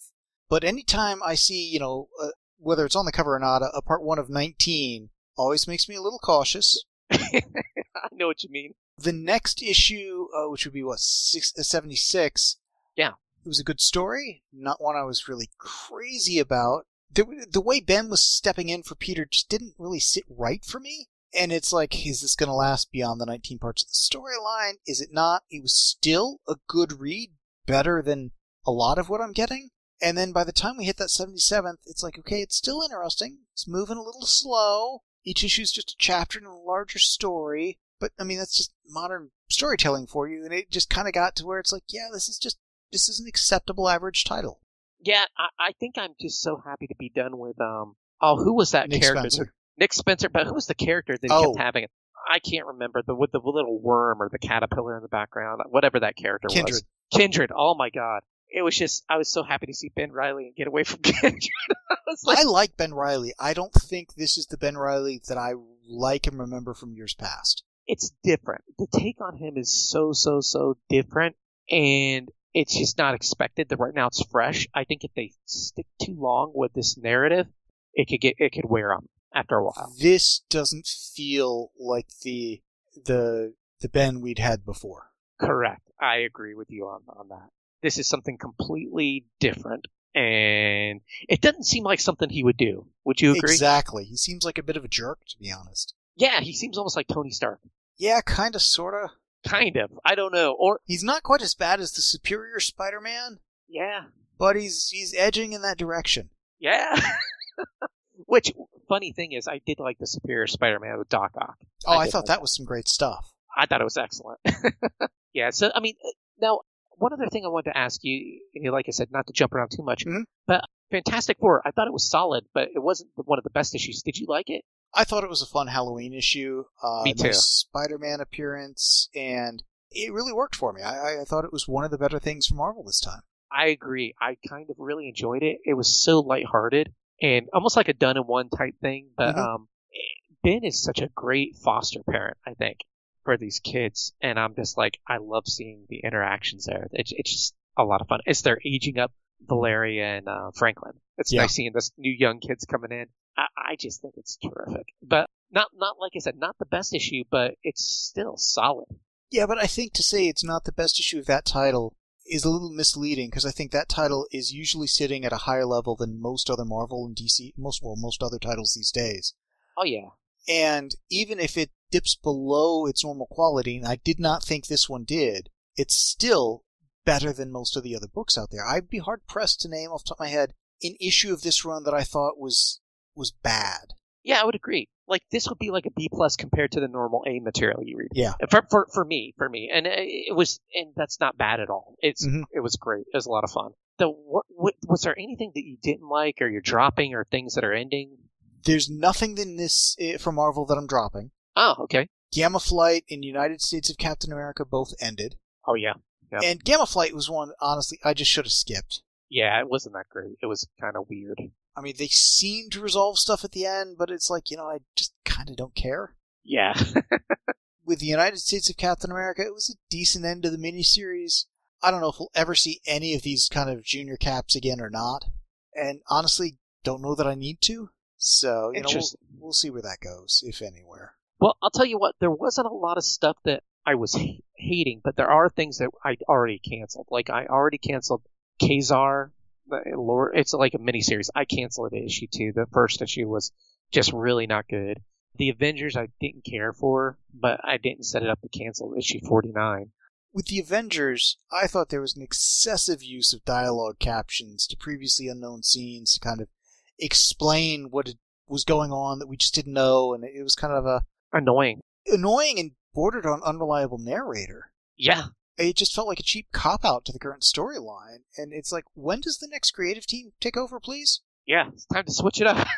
A: But anytime I see, you know, uh, whether it's on the cover or not, a, a part one of nineteen always makes me a little cautious.
C: I know what you mean.
A: The next issue, uh, which would be, what, six, uh, seventy-six?
C: Yeah.
A: It was a good story, not one I was really crazy about. The, the way Ben was stepping in for Peter just didn't really sit right for me. And it's like, is this going to last beyond the nineteen parts of the storyline? Is it not? It was still a good read, better than a lot of what I'm getting. And then by the time we hit that seventy-seventh, it's like, okay, it's still interesting. It's moving a little slow. Each issue is just a chapter in a larger story. But, I mean, that's just modern storytelling for you. And it just kind of got to where it's like, yeah, this is just, this is an acceptable average title.
C: Yeah, I, I think I'm just so happy to be done with, um, oh, who was that
A: Nick
C: character?
A: Spencer.
C: Nick Spencer, but who was the character that he
A: Oh.
C: kept having? I can't remember, the with the little worm or the caterpillar in the background, whatever that character
A: Kindred.
C: was. Kindred. Oh, my God. It was just, I was so happy to see Ben Reilly and get away from Kindred. I was like,
A: I like Ben Reilly. I don't think this is the Ben Reilly that I like and remember from years past.
C: it's different. The take on him is so, so, so different, and it's just not expected. That right now it's fresh. I think if they stick too long with this narrative, it could get it could wear on after a while.
A: This doesn't feel like the the the Ben we'd had before.
C: Correct. I agree with you on on that. This is something completely different, and it doesn't seem like something he would do. Would you agree?
A: Exactly. He seems like a bit of a jerk, to be honest.
C: Yeah, he seems almost like Tony Stark.
A: Yeah, kind of, sort of.
C: Kind of. I don't know. Or
A: He's not quite as bad as the Superior Spider-Man,
C: yeah,
A: but he's he's edging in that direction.
C: yeah. Which funny thing is, I did like the Superior Spider-Man with Doc Ock.
A: Oh, I,
C: did
A: thought
C: like
A: that was some great stuff.
C: I thought it was excellent. Yeah. So I mean, now one other thing I wanted to ask you, you know, like I said, not to jump around too much,
A: Mhm.
C: but Fantastic Four, I thought it was solid, but it wasn't one of the best issues. Did you like it?
A: I thought it was a fun Halloween issue. Uh,
C: Me too.
A: Nice Spider-Man appearance, and it really worked for me. I, I thought it was one of the better things from Marvel this time.
C: I agree. I kind of really enjoyed it. It was so lighthearted and almost like a done-in-one type thing. But
A: Mhm.
C: um, Ben is such a great foster parent, I think, for these kids. And I'm just like, I love seeing the interactions there. It's, it's just a lot of fun. It's they're aging up Valeria and uh, Franklin. It's
A: Yeah.
C: nice seeing this new young kids coming in. I, I just think it's terrific. But not, not like I said, not the best issue, but it's still solid.
A: Yeah, but I think to say it's not the best issue of that title is a little misleading, because I think that title is usually sitting at a higher level than most other Marvel and D C, most well, most other titles these days.
C: Oh, yeah.
A: And even if it dips below its normal quality, and I did not think this one did, it's still better than most of the other books out there. I'd be hard-pressed to name off the top of my head an issue of this run that I thought was was bad.
C: Yeah, I would agree. Like, this would be like a B plus compared to the normal A material you read.
A: Yeah.
C: For for, for me, for me, and it was, and that's not bad at all. It's
A: Mhm.
C: it was great. It was a lot of fun. The what, what was there anything that you didn't like, or you're dropping, or things that are ending?
A: There's nothing in this uh, from Marvel that I'm dropping.
C: Oh, okay.
A: Gamma Flight and United States of Captain America both ended.
C: Oh yeah, Yep.
A: And Gamma Flight was one, honestly, I just should have skipped.
C: yeah. It wasn't that great. It was kind of weird.
A: I mean, they seem to resolve stuff at the end, but it's like, you know, I just kind of don't care.
C: Yeah.
A: With the United States of Captain America, it was a decent end to the miniseries. I don't know if we'll ever see any of these kind of junior caps again or not. And honestly, don't know that I need to. So, you know, we'll,
C: Interesting.
A: we'll see where that goes, if anywhere.
C: Well, I'll tell you what. There wasn't a lot of stuff that I was h- hating, but there are things that I already canceled. Like I already canceled Kazar. The Lord, it's like a miniseries. I canceled it issue two. The first issue was just really not good. The Avengers I didn't care for, but I didn't set it up to cancel issue forty-nine.
A: With the Avengers, I thought there was an excessive use of dialogue captions to previously unknown scenes to kind of explain what it was going on that we just didn't know, and it was kind of a
C: Annoying.
A: annoying and bordered on unreliable narrator.
C: Yeah.
A: It just felt like a cheap cop-out to the current storyline, and it's like, when does the next creative team take over, please?
C: Yeah, it's time to switch it up.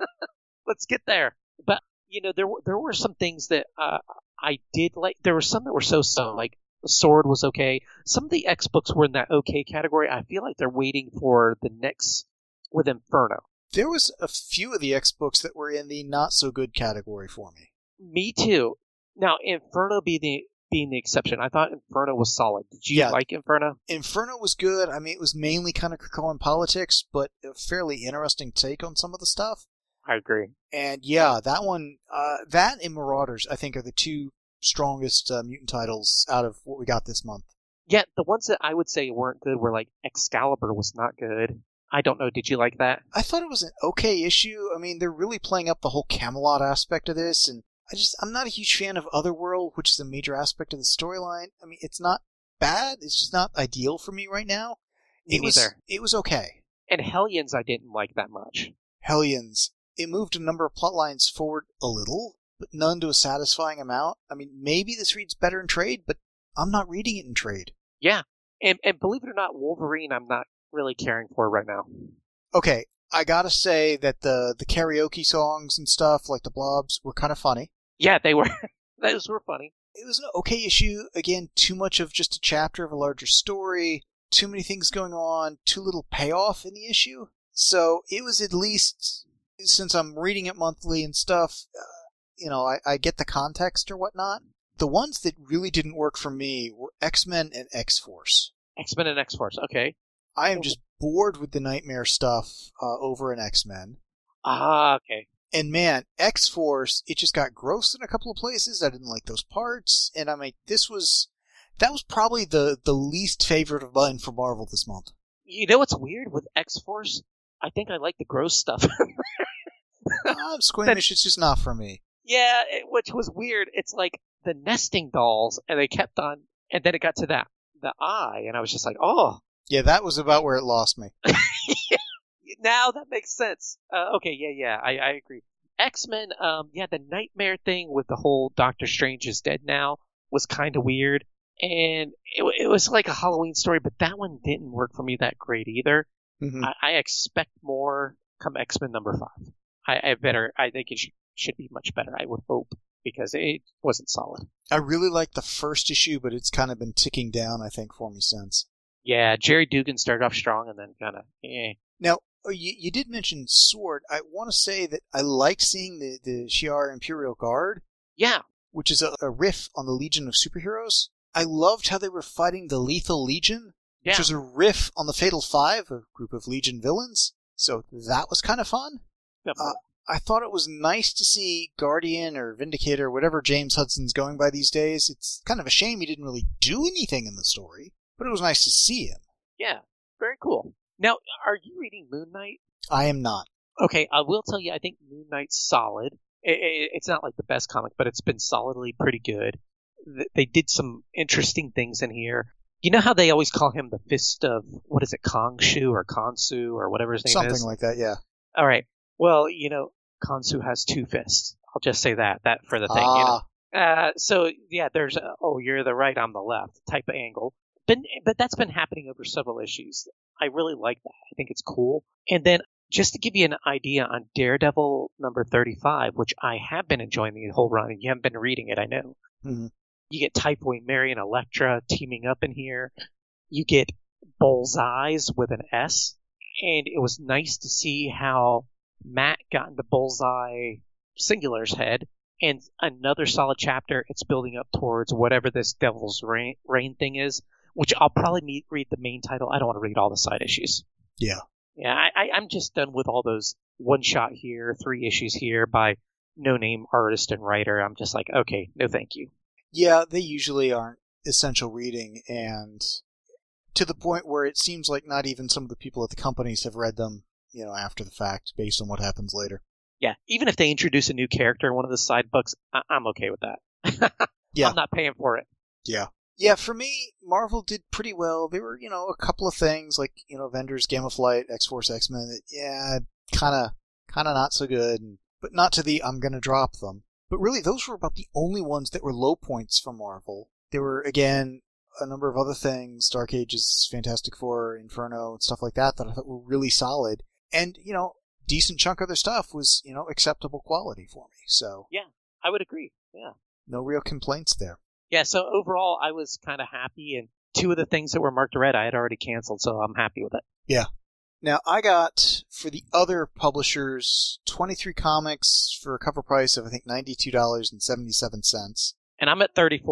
C: Let's get there. But you know, there were there were some things that uh, I did like. There were some that were so-so. Like the Sword was okay. Some of the X books were in that okay category. I feel like they're waiting for the next with Inferno.
A: There was a few of the X books that were in the not-so-good category for me.
C: Me too. Now Inferno be the being the exception. I thought Inferno was solid. Did you
A: Yeah.
C: like Inferno?
A: Inferno was good. I mean, it was mainly kind of Krakoan politics, but a fairly interesting take on some of the stuff.
C: I agree.
A: And yeah, that one, uh, that and Marauders, I think, are the two strongest uh, mutant titles out of what we got this month.
C: Yeah, the ones that I would say weren't good were like Excalibur was not good. I don't know. Did you like that?
A: I thought it was an okay issue. I mean, they're really playing up the whole Camelot aspect of this, and I just, I'm not a huge fan of Otherworld, which is a major aspect of the storyline. I mean, it's not bad. It's just not ideal for me right now.
C: Me
A: it was,
C: neither.
A: It was okay.
C: And Hellions I didn't like that much.
A: Hellions. It moved a number of plot lines forward a little, but none to a satisfying amount. I mean, maybe this reads better in trade, but I'm not reading it in trade.
C: Yeah. And, and believe it or not, Wolverine I'm not really caring for right now.
A: Okay, I gotta say that the, the karaoke songs and stuff, like the Blobs, were kind of funny.
C: Yeah, they were. Those were funny.
A: It was an okay issue. Again, too much of just a chapter of a larger story, too many things going on, too little payoff in the issue. So it was at least, since I'm reading it monthly and stuff, uh, you know, I, I get the context or whatnot. The ones that really didn't work for me were X-Men and X-Force.
C: X-Men and X-Force, okay.
A: I am just bored with the Nightmare stuff uh, over in X-Men.
C: Ah, okay.
A: And man, X-Force, it just got gross in a couple of places. I didn't like those parts. And I mean, this was, that was probably the, the least favorite of mine for Marvel this month.
C: You know what's weird with X-Force? I think I like the gross stuff.
A: I'm squeamish, it's just not for me.
C: Yeah, it, which was weird. It's like the nesting dolls, and they kept on, and then it got to that, the eye, and I was just like, oh.
A: Yeah, that was about where it lost me.
C: Now that makes sense. Uh, okay, yeah, yeah, I, I agree. X-Men, um, yeah, the Nightmare thing with the whole Doctor Strange is dead now was kind of weird. And it, it was like a Halloween story, but that one didn't work for me that great either.
A: Mm-hmm.
C: I, I expect more come X-Men number five. I, I better, I think it should, should be much better, I would hope, because it wasn't solid.
A: I really liked the first issue, but it's kind of been ticking down, I think, for me since.
C: Yeah, Jerry Dugan started off strong and then kind of, eh.
A: Now, you, you did mention Sword. I want to say that I liked seeing the, the Shi'ar Imperial Guard.
C: Yeah.
A: Which is a, a riff on the Legion of Superheroes. I loved how they were fighting the Lethal Legion,
C: yeah.
A: which was a riff on the Fatal Five, a group of Legion villains. So that was kind of fun. Uh, I thought it was nice to see Guardian or Vindicator, whatever James Hudson's going by these days. It's kind of a shame he didn't really do anything in the story, but it was nice to see him.
C: Yeah, very cool. Now, are you reading Moon Knight?
A: I am not.
C: Okay, I will tell you, I think Moon Knight's solid. It, it, it's not like the best comic, but it's been solidly pretty good. They did some interesting things in here. You know how they always call him the Fist of, what is it, Kongshu or Khonshu or whatever his name
A: Something
C: is?
A: Something like that, yeah.
C: All right. Well, you know, Khonshu has two fists. I'll just say that, that for the thing.
A: Ah.
C: You know? uh, so, yeah, there's, a, oh, you're the right, I'm the left type of angle. But, but that's been happening over several issues. I really like that. I think it's cool. And then, just to give you an idea on Daredevil number thirty-five, which I have been enjoying the whole run, and you haven't been reading it, I know.
A: Mm-hmm.
C: You get Typhoid Mary and Elektra teaming up in here. You get Bullseyes with an S. And it was nice to see how Matt got into Bullseye Singular's head. And another solid chapter, it's building up towards whatever this Devil's Reign, Reign thing is, which I'll probably meet, read the main title. I don't want to read all the side issues.
A: Yeah.
C: Yeah, I, I, I'm just done with all those one shot here, three issues here by no-name artist and writer. I'm just like, okay, no thank you.
A: Yeah, they usually aren't essential reading, and to the point where it seems like not even some of the people at the companies have read them, you know, after the fact, based on what happens later.
C: Yeah, even if they introduce a new character in one of the side books, I- I'm okay with that.
A: Yeah.
C: I'm not paying for it.
A: Yeah. Yeah, for me, Marvel did pretty well. There were, you know, a couple of things like, you know, Avengers, Gamma Flight, X-Force, X-Men, that, yeah, kind of kind of not so good, but not to the I'm going to drop them. But really, those were about the only ones that were low points for Marvel. There were, again, a number of other things, Dark Ages, Fantastic Four, Inferno, and stuff like that, that I thought were really solid. And, you know, decent chunk of their stuff was, you know, acceptable quality for me. So
C: Yeah, I would agree. Yeah.
A: No real complaints there.
C: Yeah, so overall, I was kind of happy, and two of the things that were marked red, I had already canceled, so I'm happy with it.
A: Yeah. Now, I got, for the other publishers, twenty-three comics for a cover price of, I think, ninety-two dollars and seventy-seven cents.
C: And I'm at thirty-four.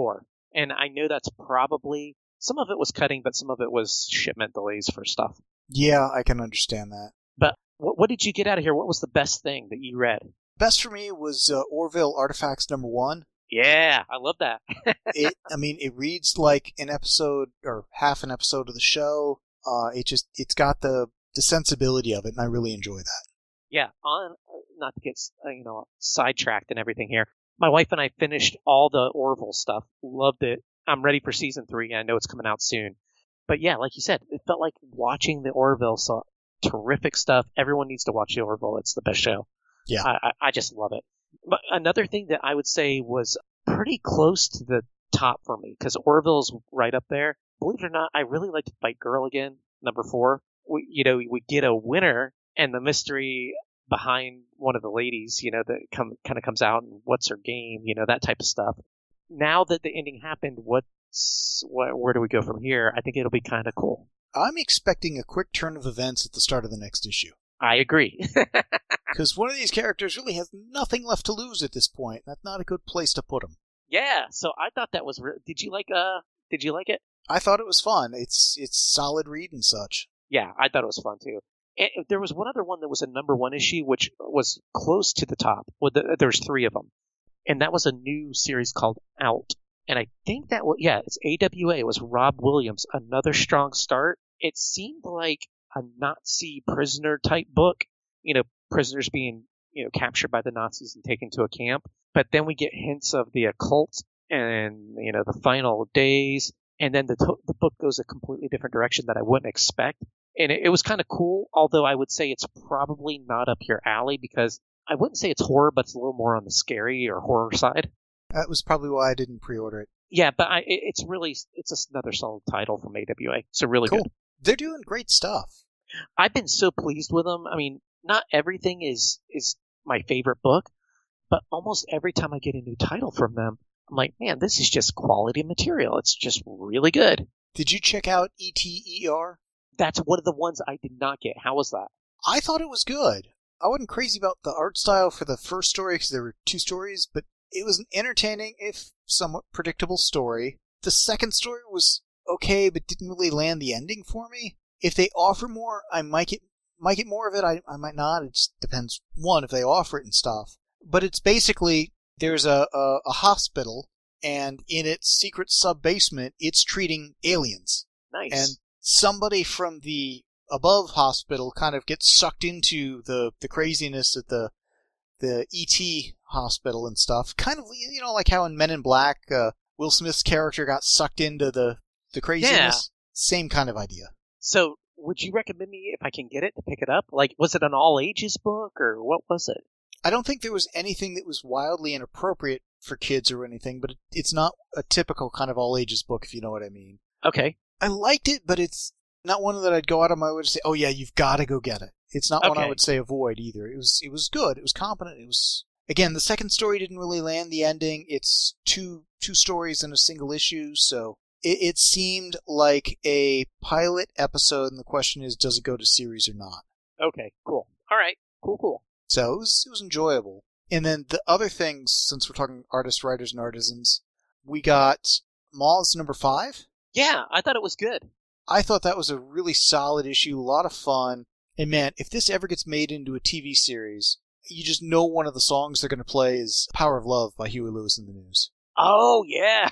C: And I know that's probably, some of it was cutting, but some of it was shipment delays for stuff.
A: Yeah, I can understand that.
C: But what, what did you get out of here? What was the best thing that you read?
A: Best for me was uh, Orville Artifacts number one.
C: Yeah, I love that.
A: it, I mean, it reads like an episode or half an episode of the show. Uh, it just, it's got the, the sensibility of it, and I really enjoy that.
C: Yeah, on not to get uh, you know sidetracked and everything here. My wife and I finished all the Orville stuff. Loved it. I'm ready for season three. I know it's coming out soon. But yeah, like you said, it felt like watching the Orville. So terrific stuff. Everyone needs to watch the Orville. It's the best show.
A: Yeah,
C: I, I, I just love it. But another thing that I would say was pretty close to the top for me, because Orville's right up there. Believe it or not, I really liked Fight Girl again, number four. We, you know, we get a winner, and the mystery behind one of the ladies, you know, that come kind of comes out, and what's her game, you know, that type of stuff. Now that the ending happened, what's what, where do we go from here? I think it'll be kind of cool.
A: I'm expecting a quick turn of events at the start of the next issue.
C: I agree.
A: Because one of these characters really has nothing left to lose at this point. That's not a good place to put him.
C: Yeah, so I thought that was. Re- did you like? Uh, did you like it?
A: I thought it was fun. It's it's solid read and such.
C: Yeah, I thought it was fun too. And there was one other one that was a number one issue, which was close to the top. Well, the, there was three of them, and that was a new series called Out. And I think that was yeah, it's A W A. It was Rob Williams, another strong start. It seemed like a Nazi prisoner type book. You know, prisoners being you know captured by the Nazis and taken to a camp. But then we get hints of the occult and you know the final days. And then the to- the book goes a completely different direction that I wouldn't expect. And it, it was kind of cool, although I would say it's probably not up your alley because I wouldn't say it's horror, but it's a little more on the scary or horror side.
A: That was probably why I didn't pre-order it.
C: Yeah, but I, it, it's really it's just another solid title from A W A. So really
A: cool.
C: good.
A: They're doing great stuff.
C: I've been so pleased with them. I mean, not everything is is my favorite book, but almost every time I get a new title from them, I'm like, man, this is just quality material. It's just really good.
A: Did you check out E T E R?
C: That's one of the ones I did not get. How was that?
A: I thought it was good. I wasn't crazy about the art style for the first story because there were two stories, but it was an entertaining, if somewhat predictable story. The second story was okay, but didn't really land the ending for me. If they offer more, I might get might get more of it. I, I might not. It just depends, one, if they offer it and stuff. But it's basically... There's a, a, a hospital, and in its secret sub-basement, it's treating aliens.
C: Nice.
A: And somebody from the above hospital kind of gets sucked into the, the craziness at the the E T hospital and stuff. Kind of, you know, like how in Men in Black, uh, Will Smith's character got sucked into the, the craziness.
C: Yeah.
A: Same kind of idea.
C: So, would you recommend me, if I can get it, to pick it up? Like, was it an all-ages book, or what was it?
A: I don't think there was anything that was wildly inappropriate for kids or anything, but it's not a typical kind of all-ages book, if you know what I mean.
C: Okay.
A: I liked it, but it's not one that I'd go out of my way to say, oh yeah, you've got to go get it. It's not
C: okay.
A: one I would say avoid either. It was it was good. It was competent. It was... Again, the second story didn't really land the ending. It's two two stories in a single issue, so it, it seemed like a pilot episode, and the question is, does it go to series or not?
C: Okay, cool. All right, cool, cool.
A: So it was, it was enjoyable. And then the other things, since we're talking artists, writers, and artisans, we got Moths number five.
C: Yeah, I thought it was good.
A: I thought that was a really solid issue, a lot of fun. And man, if this ever gets made into a T V series, you just know one of the songs they're going to play is Power of Love by Huey Lewis and the News.
C: Oh, yeah.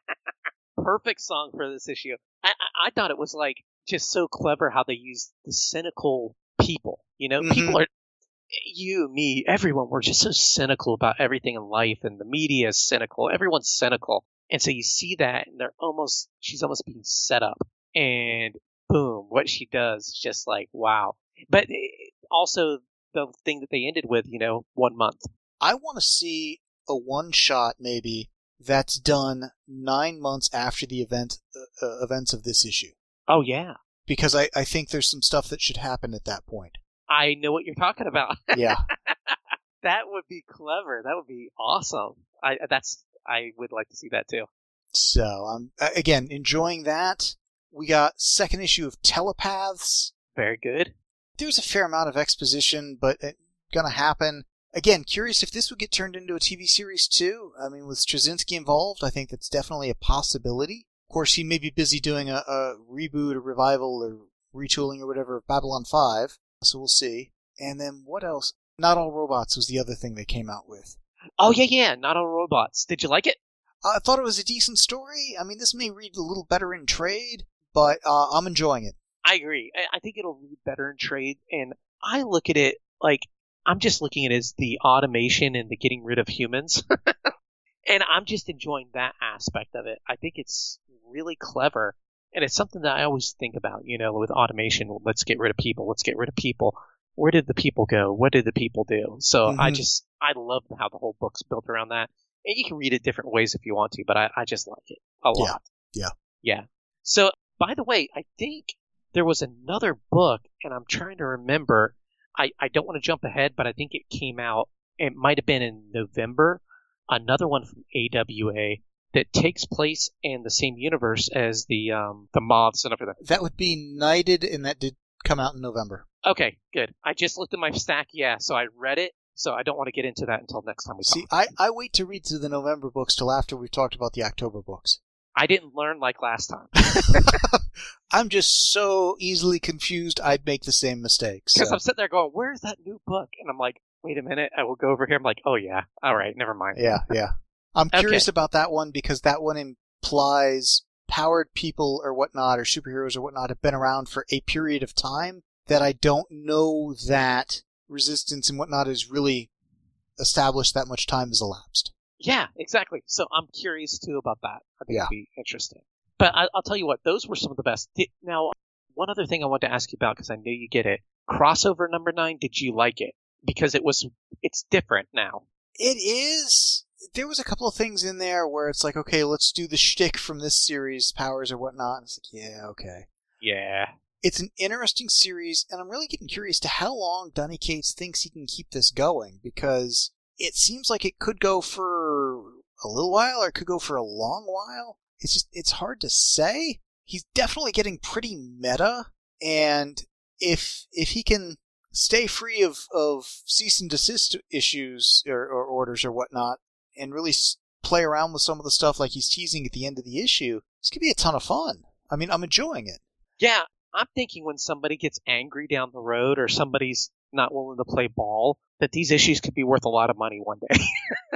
C: Perfect song for this issue. I, I, I thought it was like just so clever how they use the cynical people. You know, mm-hmm. People are... You, me, everyone, we're just so cynical about everything in life, and the media is cynical. Everyone's cynical. And so you see that, and they're almost, she's almost being set up. And boom, what she does is just like, wow. But also the thing that they ended with, you know, one month.
A: I want to see a one-shot, maybe, that's done nine months after the event uh, events of this issue.
C: Oh, yeah.
A: Because I, I think there's some stuff that should happen at that point.
C: I know what you're talking about.
A: Yeah.
C: That would be clever. That would be awesome. I that's I would like to see that too.
A: So, um, again, enjoying that. We got second issue of Telepaths.
C: Very good.
A: There's a fair amount of exposition, but it's going to happen. Again, curious if this would get turned into a T V series too. I mean, with Straczynski involved, I think that's definitely a possibility. Of course, he may be busy doing a, a reboot, a revival, or retooling or whatever of Babylon five, so we'll see. And then what else? Not All Robots was the other thing they came out with.
C: Oh, yeah, yeah, Not All Robots. Did you like it?
A: I thought it was a decent story. I mean, this may read a little better in trade, but uh, I'm enjoying it.
C: I agree. I think it'll read better in trade, and I look at it like I'm just looking at it as the automation and the getting rid of humans. And I'm just enjoying that aspect of it. I think it's really clever, and it's something that I always think about, you know, with automation. Let's get rid of people. Let's get rid of people. Where did the people go? What did the people do? So mm-hmm. I just, I love how the whole book's built around that. And you can read it different ways if you want to, but I, I just like it a lot.
A: Yeah.
C: Yeah. Yeah. So, by the way, I think there was another book, and I'm trying to remember. I, I don't want to jump ahead, but I think it came out. It might have been in November. Another one from A W A that takes place in the same universe as the um, the moths and everything.
A: That would be Knighted, and that did come out in November.
C: Okay, good. I just looked at my stack, yeah, so I read it, so I don't want to get into that until next time we talk.
A: See, I, I wait to read through the November books till after we've talked about the October books.
C: I didn't learn like last time.
A: I'm just so easily confused, I'd make the same mistakes.
C: Because
A: so.
C: I'm sitting there going, where's that new book? And I'm like, wait a minute, I will go over here. I'm like, oh yeah, all right, never mind.
A: Yeah, yeah. I'm curious okay. about that one because that one implies powered people or whatnot, or superheroes or whatnot, have been around for a period of time that I don't know that Resistance and whatnot is really established that much time has elapsed.
C: Yeah, exactly. So I'm curious too about that. I think
A: yeah.
C: it'd be interesting. But I, I'll tell you what, those were some of the best. Did, now, one other thing I want to ask you about, because I know you get it. Crossover number nine, did you like it? Because it was, it's different now.
A: It is. There was a couple of things in there where it's like, okay, let's do the shtick from this series, powers or whatnot. And it's like, yeah, okay.
C: Yeah.
A: It's an interesting series, and I'm really getting curious to how long Donny Cates thinks he can keep this going, because it seems like it could go for a little while, or it could go for a long while. It's just, it's hard to say. He's definitely getting pretty meta, and if if he can stay free of, of cease and desist issues or, or orders or whatnot, and really play around with some of the stuff like he's teasing at the end of the issue, it's going to be a ton of fun. I mean, I'm enjoying it.
C: Yeah, I'm thinking when somebody gets angry down the road or somebody's not willing to play ball, that these issues could be worth a lot of money one day.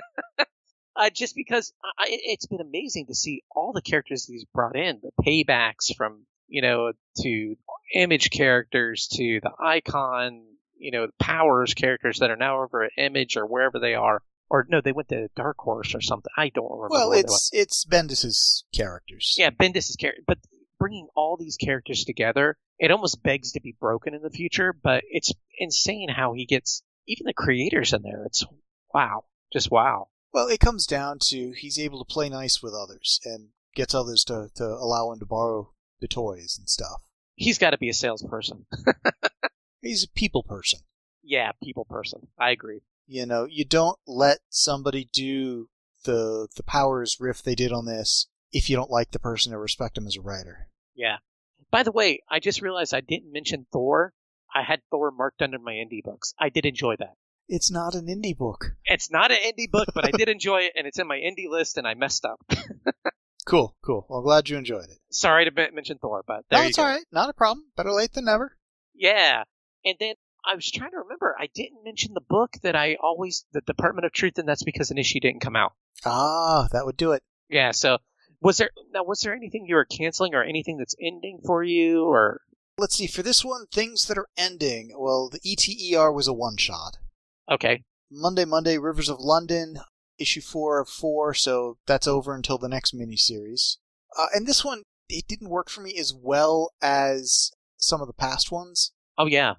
C: uh, just because I, it's been amazing to see all the characters he's brought in, the paybacks from, you know, to Image characters to the Icon, you know, the Powers characters that are now over at Image or wherever they are. Or no, they went to Dark Horse or something. I don't remember.
A: Well, it's it's Bendis's characters.
C: Yeah, Bendis's character. But bringing all these characters together, it almost begs to be broken in the future. But it's insane how he gets even the creators in there. It's wow, just wow.
A: Well, it comes down to he's able to play nice with others and gets others to, to allow him to borrow the toys and stuff.
C: He's got to be a salesperson.
A: He's a people person.
C: Yeah, people person. I agree.
A: You know, you don't let somebody do the the Powers riff they did on this if you don't like the person or respect them as a writer.
C: Yeah. By the way, I just realized I didn't mention Thor. I had Thor marked under my indie books. I did enjoy that.
A: It's not an indie book.
C: It's not an indie book, but I did enjoy it, and it's in my indie list, and I messed up.
A: Cool, cool. Well, I'm glad you enjoyed it.
C: Sorry to mention Thor, but there
A: no,
C: you
A: it's
C: go.
A: all right. Not a problem. Better late than never.
C: Yeah. And then I was trying to remember. I didn't mention the book that I always, the Department of Truth, and that's because an issue didn't come out.
A: Ah, that would do it.
C: Yeah. So was there now? Was there anything you were canceling, or anything that's ending for you, or?
A: Let's see. For this one, things that are ending. Well, the E T E R was a one shot.
C: Okay.
A: Monday, Monday, Rivers of London, issue four of four. So that's over until the next miniseries. Uh, and this one, it didn't work for me as well as some of the past ones.
C: Oh yeah.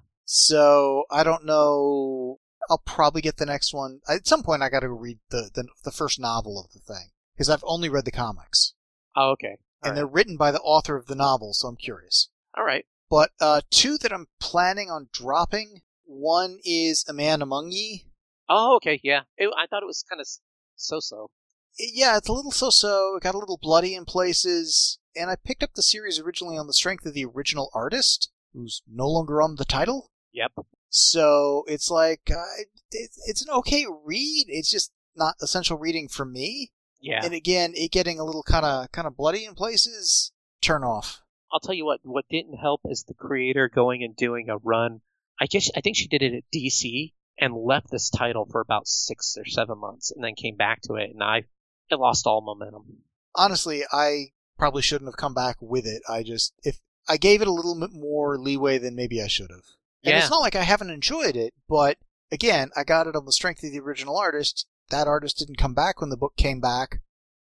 A: So I don't know. I'll probably get the next one. At some point, I got to read the, the the first novel of the thing because I've only read the comics.
C: Oh, okay. All
A: and
C: right.
A: They're written by the author of the novel, so I'm curious.
C: All right.
A: But uh, two that I'm planning on dropping. One is A Man Among Ye.
C: Oh, okay. Yeah. It, I thought it was kind of so-so.
A: Yeah, it's a little so-so. It got a little bloody in places. And I picked up the series originally on the strength of the original artist, who's no longer on the title.
C: Yep.
A: So it's like, uh, it, it's an okay read. It's just not essential reading for me.
C: Yeah.
A: And again, it getting a little kind of kind of bloody in places, turn off.
C: I'll tell you what, what didn't help is the creator going and doing a run. I guess I think she did it at D C and left this title for about six or seven months and then came back to it, and I it lost all momentum.
A: Honestly, I probably shouldn't have come back with it. I just if I gave it a little bit more leeway than maybe I should have. And
C: Yeah.
A: it's not like I haven't enjoyed it, but again, I got it on the strength of the original artist. That artist didn't come back when the book came back,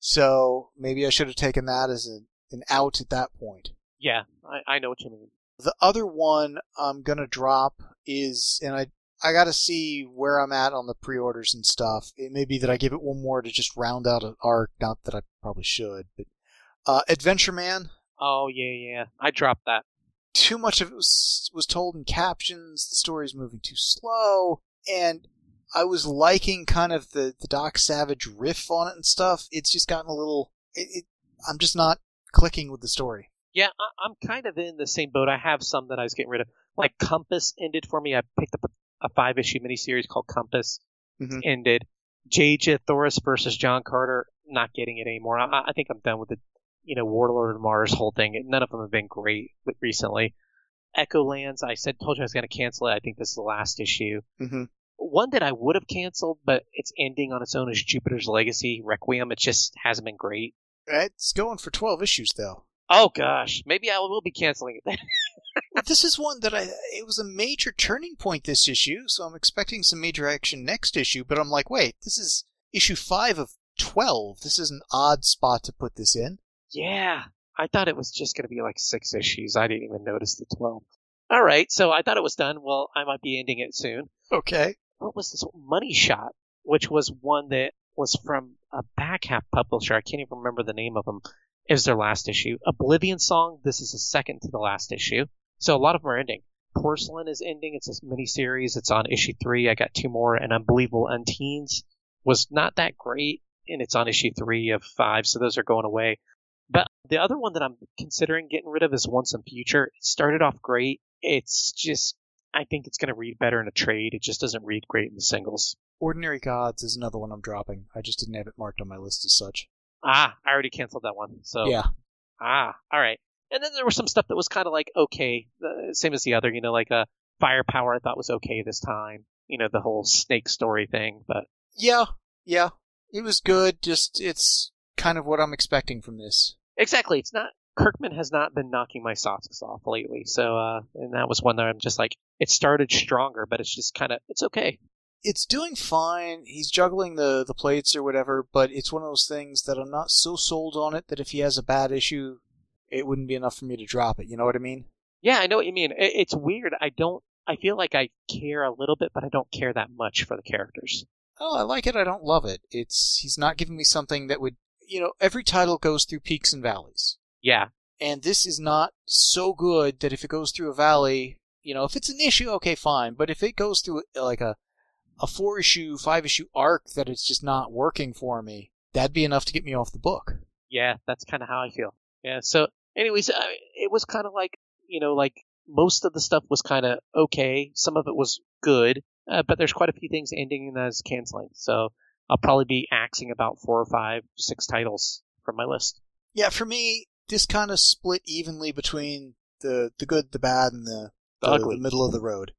A: so maybe I should have taken that as a, an out at that point.
C: Yeah, I, I know what you mean.
A: The other one I'm gonna drop is, and I I gotta see where I'm at on the pre-orders and stuff. It may be that I give it one more to just round out an arc. Not that I probably should, but uh, Adventure Man.
C: Oh, yeah, yeah. I dropped that.
A: Too much of it was was told in captions. The story's moving too slow, and I was liking kind of the the Doc Savage riff on it and stuff. It's just gotten a little. It, it, I'm just not clicking with the story.
C: Yeah, I, I'm kind of in the same boat. I have some that I was getting rid of. Like Compass ended for me. I picked up a, a five-issue miniseries called Compass.
A: Mhm.
C: Ended. J J Thoris versus John Carter. Not getting it anymore. I, I think I'm done with the, you know, Warlord of Mars whole thing. None of them have been great recently. Echolands. I said, told you I was going to cancel it. I think this is the last issue.
A: Mm-hmm.
C: One that I would have canceled, but it's ending on its own, is Jupiter's Legacy, Requiem. It just hasn't been great.
A: It's going for twelve issues though.
C: Oh gosh, maybe I will be canceling it then.
A: Well, this is one that I. It was a major turning point this issue, so I'm expecting some major action next issue. But I'm like, wait, this is issue five of twelve. This is an odd spot to put this in.
C: Yeah, I thought it was just going to be like six issues. I didn't even notice the twelve. All right, so I thought it was done. Well, I might be ending it soon.
A: Okay.
C: What was this? Money Shot, which was one that was from a back half publisher. I can't even remember the name of them. It was their last issue. Oblivion Song, this is the second to the last issue. So a lot of them are ending. Porcelain is ending. It's a miniseries. It's on issue three. I got two more. And Unbelievable Unteens was not that great, and it's on issue three of five. So those are going away. But the other one that I'm considering getting rid of is Once and Future. It started off great. It's just, I think it's going to read better in a trade. It just doesn't read great in the singles.
A: Ordinary Gods is another one I'm dropping. I just didn't have it marked on my list as such.
C: Ah, I already canceled that one. So
A: Yeah.
C: Ah, all right. And then there was some stuff that was kind of like okay, the same as the other. You know, like uh, Firepower. I thought was okay this time. You know, the whole snake story thing. But
A: Yeah. Yeah. It was good. Just it's kind of what I'm expecting from this.
C: exactly, it's not. Kirkman has not been knocking my socks off lately. So, uh, and that was one that I'm just like, it started stronger, but it's just kind of, it's okay.
A: It's doing fine. He's juggling the, the plates or whatever, but it's one of those things that I'm not so sold on it that if he has a bad issue, it wouldn't be enough for me to drop it. You know what I mean?
C: Yeah, I know what you mean. It, it's weird. I don't, I feel like I care a little bit, but I don't care that much for the characters.
A: Oh, I like it. I don't love it. It's he's not giving me something that would, you know, every title goes through peaks and valleys.
C: Yeah.
A: And this is not so good that if it goes through a valley, you know, if it's an issue, okay, fine. But if it goes through like a a four issue, five issue arc that it's just not working for me, that'd be enough to get me off the book.
C: Yeah, that's kind of how I feel. Yeah. So, anyways, uh, it was kind of like, you know, like most of the stuff was kind of okay. Some of it was good, uh, but there's quite a few things ending as canceling. So I'll probably be axing about four or five, six titles from my list.
A: Yeah, for me, this kind of split evenly between the the good, the bad, and the,
C: The
A: the,
C: ugly.
A: the middle of the road.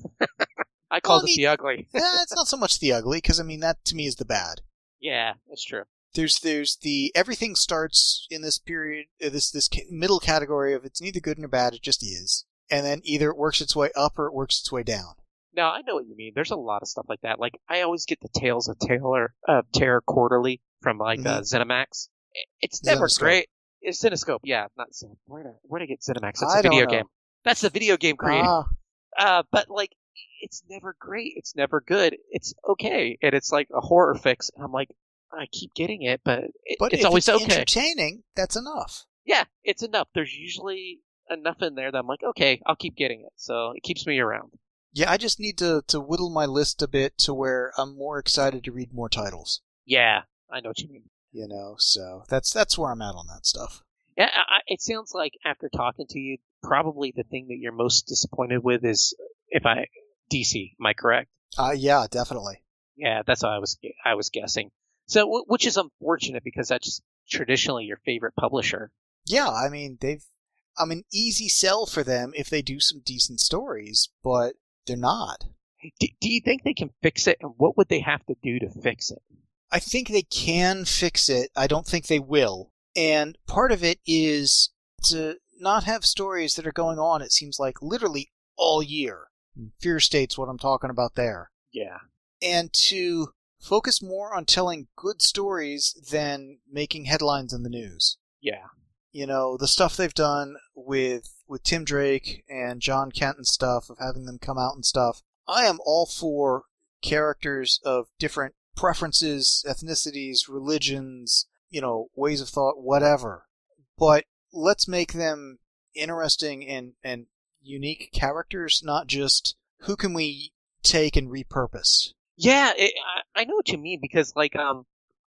C: I call
A: Well, I
C: it
A: mean-
C: the ugly.
A: eh, it's not so much the ugly, because I mean that to me is the bad.
C: Yeah, that's true.
A: There's there's the everything starts in this period, uh, this this ca- middle category of it's neither good nor bad, it just is, and then either it works its way up or it works its way down.
C: No, I know what you mean. There's a lot of stuff like that. Like I always get the Tales of Taylor, uh, Terror Quarterly from like uh, ZeniMax. It- It's never
A: Zenescope.
C: great. It's Cinescope, yeah, not Zen. Where did where did I get ZeniMax? That's
A: I
C: a video
A: don't know.
C: game. That's the video game creator.
A: Ah,
C: Uh, but like, it's never great. It's never good. It's okay, and it's like a horror fix. And I'm like, I keep getting it, but, it,
A: but
C: it's
A: if
C: always
A: it's
C: okay.
A: entertaining, that's enough.
C: Yeah, it's enough. There's usually enough in there that I'm like, okay, I'll keep getting it. So it keeps me around.
A: Yeah, I just need to to whittle my list a bit to where I'm more excited to read more titles.
C: Yeah, I know what you mean.
A: You know, so that's that's where I'm at on that stuff.
C: Yeah, I, I- it sounds like after talking to you, probably the thing that you're most disappointed with is if I D C. Am I correct?
A: Uh, yeah, definitely.
C: Yeah, that's what I was I was guessing. So, which is unfortunate because that's traditionally your favorite publisher.
A: Yeah, I mean, they've, I mean, easy sell for them if they do some decent stories, but they're not.
C: Do, do you think they can fix it, and what would they have to do to fix it?
A: I think they can fix it. I don't think they will. And part of it is to not have stories that are going on, it seems like, literally all year. Fear State's what I'm talking about there.
C: Yeah.
A: And to focus more on telling good stories than making headlines in the news.
C: Yeah.
A: You know, the stuff they've done with with Tim Drake and John Kent and stuff, of having them come out and stuff, I am all for characters of different preferences, ethnicities, religions, you know, ways of thought, whatever. But let's make them interesting and, and unique characters, not just who can we take and repurpose.
C: Yeah, it, I, I know what you mean, because, like, um,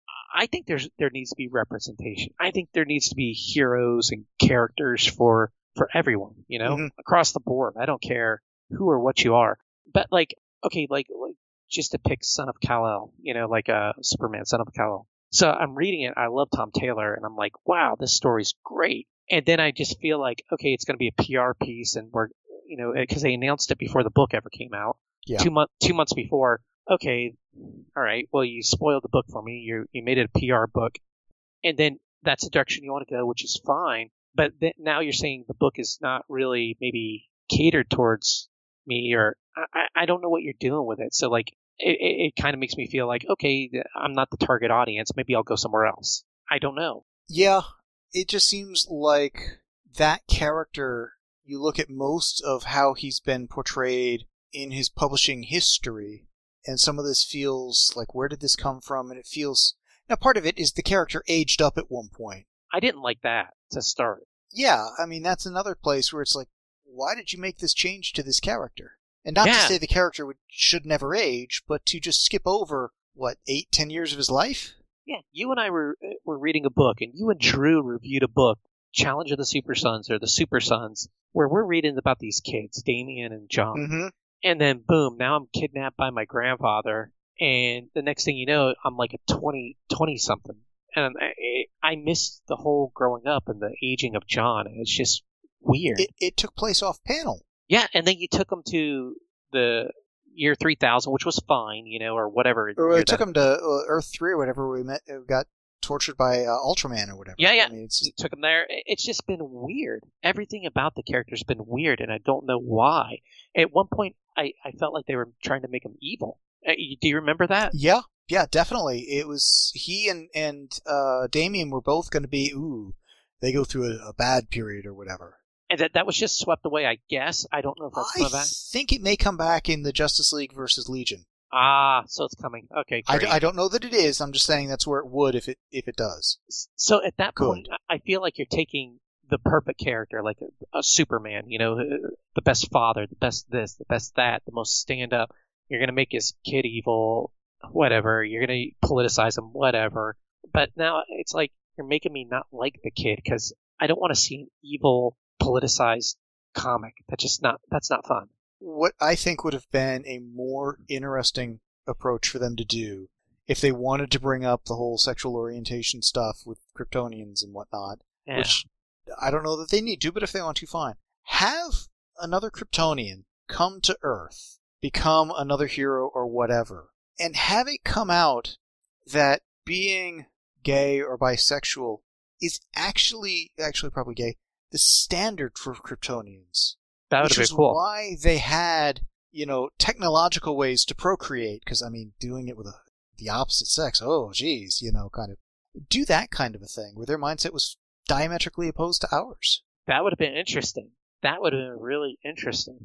C: I think there's there needs to be representation. I think there needs to be heroes and characters for, for everyone, you know, mm-hmm. across the board. I don't care who or what you are. But, like, okay, like, like just to pick Son of Kal-El, you know, like uh, Superman, Son of Kal-El. So I'm reading it. I love Tom Taylor, and I'm like, wow, this story's great. And then I just feel like, okay, it's going to be a P R piece, and we're, you know, because they announced it before the book ever came out,
A: yeah.
C: two months two months before. Okay, all right, well, you spoiled the book for me. You you made it a P R book, and then that's the direction you want to go, which is fine. But then now you're saying the book is not really maybe catered towards me, or I, I don't know what you're doing with it. So, like, it, it, it kind of makes me feel like, okay, I'm not the target audience. Maybe I'll go somewhere else. I don't know.
A: Yeah, it just seems like that character, you look at most of how he's been portrayed in his publishing history, and some of this feels like, where did this come from? And it feels... Now, part of it is the character aged up at one point.
C: I didn't like that to start.
A: Yeah, I mean, that's another place where it's like, why did you make this change to this character? And not
C: yeah.
A: to say the character would, should never age, but to just skip over, what, eight, ten years of his life?
C: Yeah, you and I were were reading a book, and you and Drew reviewed a book, Challenge of the Super Sons, or the Super Sons, where we're reading about these kids, Damien and John.
A: Mm-hmm.
C: And then, boom, now I'm kidnapped by my grandfather, and the next thing you know, I'm like a twenty, twenty-something. And I, I miss the whole growing up and the aging of John, and it's just weird.
A: It, it took place off panel.
C: Yeah, and then you took him to the year three thousand, which was fine, you know, or whatever.
A: Or it took him to uh, Earth three or whatever. We met, got tortured by uh, Ultraman or whatever.
C: Yeah, yeah.
A: I mean, it's...
C: You took him there. It's just been weird. Everything about the character's been weird, and I don't know why. At one point, I, I felt like they were trying to make him evil. Uh, do you remember that?
A: Yeah, yeah, definitely. It was he and and uh, Damien were both going to be. Ooh, they go through a, a bad period or whatever.
C: And that that was just swept away, I guess. I don't know if that's coming back.
A: I think it may come back in the Justice League versus Legion.
C: Ah, so it's coming. Okay,
A: I,
C: great.
A: I don't know that it is. I'm just saying that's where it would if it if it does.
C: So at that
A: Good.
C: point, I feel like you're taking the perfect character, like a, a Superman, you know, the best father, the best this, the best that, the most stand-up. You're going to make his kid evil, whatever. You're going to politicize him, whatever. But now it's like you're making me not like the kid because I don't want to see an evil, politicized comic. That's just not, that's not fun.
A: What I think would have been a more interesting approach for them to do if they wanted to bring up the whole sexual orientation stuff with Kryptonians and whatnot,
C: Yeah.
A: which I don't know that they need to, but if they want to, fine. Have another Kryptonian come to Earth, become another hero or whatever, and have it come out that being gay or bisexual is actually, actually probably gay, the standard for Kryptonians.
C: That would
A: Which
C: have
A: is
C: been cool.
A: why they had, you know, technological ways to procreate, because, I mean, doing it with a, the opposite sex, oh, geez, you know, kind of, do that kind of a thing, where their mindset was diametrically opposed to ours.
C: That would have been interesting. That would have been really interesting.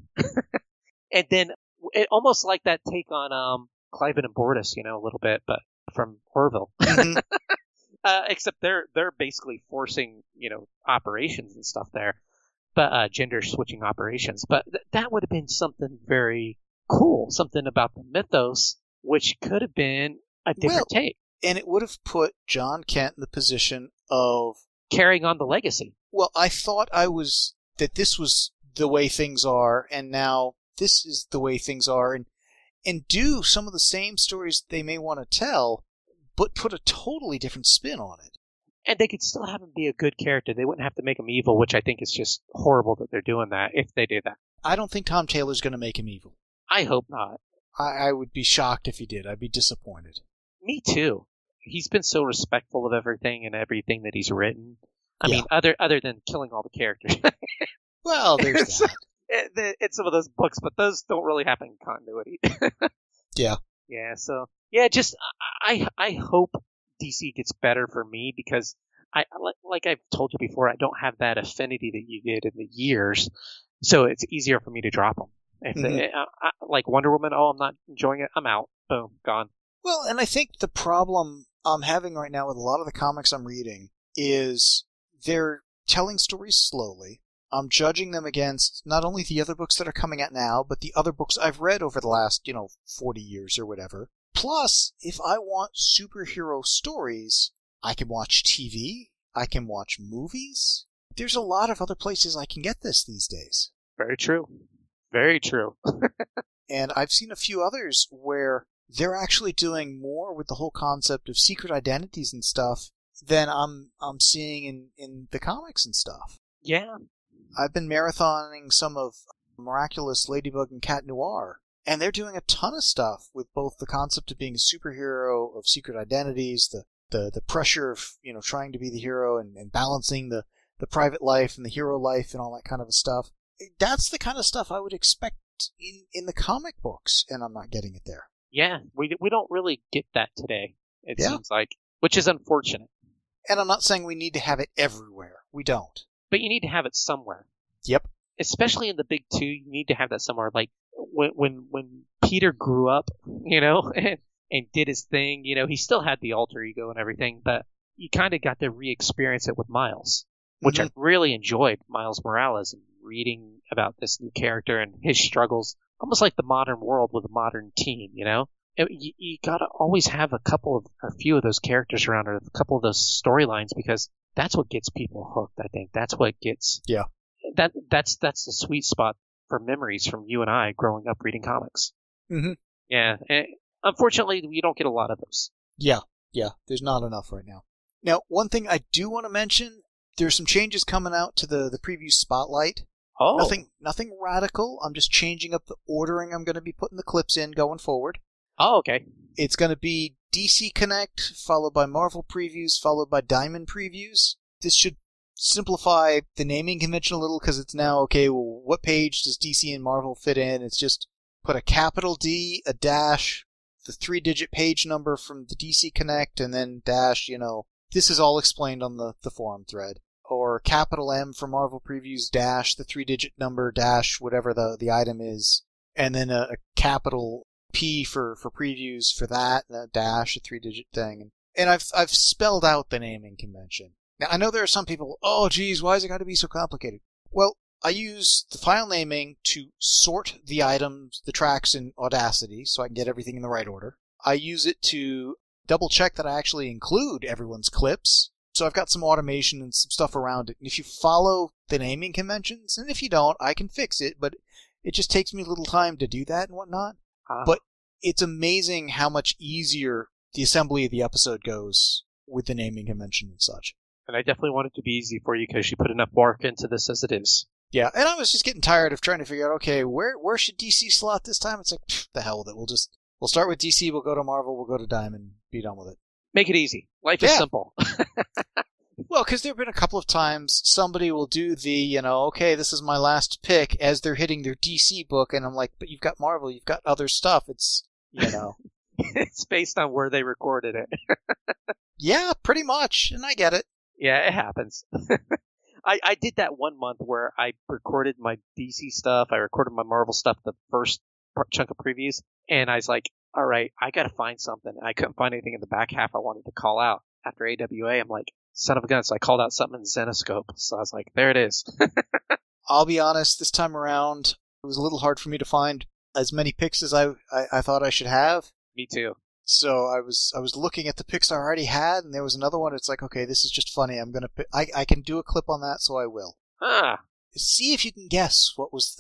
C: And then, it almost like that take on um, Cliven and Bortus, you know, a little bit, but from Orville.
A: Mm-hmm.
C: uh, except they're they're basically forcing, you know, operations and stuff there. But uh, gender switching operations. But th- that would have been something very cool. Something about the mythos, which could have been a different
A: Well,
C: take.
A: And it would have put John Kent in the position of,
C: Carrying on the legacy.
A: well, I thought I was, that this was the way things are, and now this is the way things are, and and do some of the same stories they may want to tell, but put a totally different spin on it.
C: And they could still have him be a good character. They wouldn't have to make him evil, which I think is just horrible that they're doing that, if they did that.
A: I don't think Tom Taylor's going to make him evil.
C: I hope not.
A: I, I would be shocked if he did. I'd be disappointed.
C: Me too. He's been so respectful of everything and everything that he's written. I
A: Yeah.
C: mean, other other than killing all the characters.
A: Well, there's that.
C: It- it's some of those books, but those don't really happen in continuity.
A: Yeah.
C: Yeah, so yeah, just I I hope D C gets better for me because I like- like I've told you before, I don't have that affinity that you did in the years, so it's easier for me to drop them. If
A: Mhm.
C: they, I, I, like Wonder Woman, oh, I'm not enjoying it, I'm out. Boom, gone.
A: Well, and I think the problem I'm having right now with a lot of the comics I'm reading is they're telling stories slowly. I'm judging them against not only the other books that are coming out now, but the other books I've read over the last, you know, forty years or whatever. Plus, if I want superhero stories, I can watch T V, I can watch movies. There's a lot of other places I can get this these days.
C: Very true. Very true.
A: And I've seen a few others where they're actually doing more with the whole concept of secret identities and stuff than I'm I'm seeing in, in the comics and stuff.
C: Yeah.
A: I've been marathoning some of Miraculous, Ladybug, and Cat Noir, and they're doing a ton of stuff with both the concept of being a superhero, of secret identities, the, the, the pressure of, you know, trying to be the hero and, and balancing the, the private life and the hero life and all that kind of stuff. That's the kind of stuff I would expect in, in the comic books, and I'm not getting it there.
C: Yeah, we we don't really get that today, it
A: Yeah.
C: seems like, which is unfortunate.
A: And I'm not saying we need to have it everywhere. We don't.
C: But you need to have it somewhere.
A: Yep.
C: Especially in the big two, you need to have that somewhere. Like when when when Peter grew up, you know, and, and did his thing, you know, he still had the alter ego and everything, but you kind of got to re-experience it with Miles, which
A: Mhm.
C: I really enjoyed, Miles Morales, and reading about this new character and his struggles, almost like the modern world with a modern team, you know? It- You, you got to always have a couple of, a few of those characters around, or a couple of those storylines, because that's what gets people hooked, I think. That's what gets...
A: Yeah.
C: That That's that's the sweet spot for memories from you and I growing up reading comics.
A: Mhm.
C: Yeah. And unfortunately, you don't get a lot of those.
A: Yeah, yeah, there's not enough right now. Now, one thing I do want to mention, there's some changes coming out to the, the preview spotlight.
C: Oh.
A: Nothing nothing radical. I'm just changing up the ordering I'm going to be putting the clips in going forward.
C: Oh, okay.
A: It's going to be D C Connect, followed by Marvel previews, followed by Diamond previews. This should simplify the naming convention a little, because it's now, okay, well, what page does D C and Marvel fit in? It's just put a capital D, a dash, the three-digit page number from the D C Connect, and then dash, you know, this is all explained on the, the forum thread. Or capital M for Marvel previews, dash, the three-digit number, dash, whatever the, the item is. And then a, a capital P for, for previews for that, and a dash, a three-digit thing. And I've I've spelled out the naming convention. Now, I know there are some people, oh, geez, why has it got to be so complicated? Well, I use the file naming to sort the items, the tracks in Audacity, so I can get everything in the right order. I use it to double check that I actually include everyone's clips. So I've got some automation and some stuff around it. And if you follow the naming conventions, and if you don't, I can fix it, but it just takes me a little time to do that and whatnot.
C: Ah.
A: But it's amazing how much easier the assembly of the episode goes with the naming convention and such.
C: And I definitely want it to be easy for you because you put enough work into this as it is.
A: Yeah, and I was just getting tired of trying to figure out, okay, where where should D C slot this time? It's like, pfft, the hell with it. We'll just, we'll start with D C, we'll go to Marvel, we'll go to Diamond, be done with it.
C: Make it easy. Life is
A: Yeah.
C: simple.
A: Well, because there have been a couple of times somebody will do the, you know, okay, this is my last pick as they're hitting their D C book, and I'm like, but you've got Marvel, you've got other stuff. It's, you know.
C: It's based on where they recorded it.
A: Yeah, pretty much, and I get it.
C: Yeah, it happens. I, I did that one month where I recorded my D C stuff, I recorded my Marvel stuff, the first chunk of previews, and I was like, all right, I got to find something. I couldn't find anything in the back half I wanted to call out. After A W A, I'm like, son of a gun, so I called out something in Zenoscope. So I was like, there it is.
A: I'll be honest, this time around, it was a little hard for me to find as many picks as I, I, I thought I should have.
C: Me too.
A: So I was I was looking at the picks I already had, and there was another one. It's like, okay, this is just funny. I'm gonna pick, I I can do a clip on that, so I will.
C: Ah,
A: See if you can guess what was the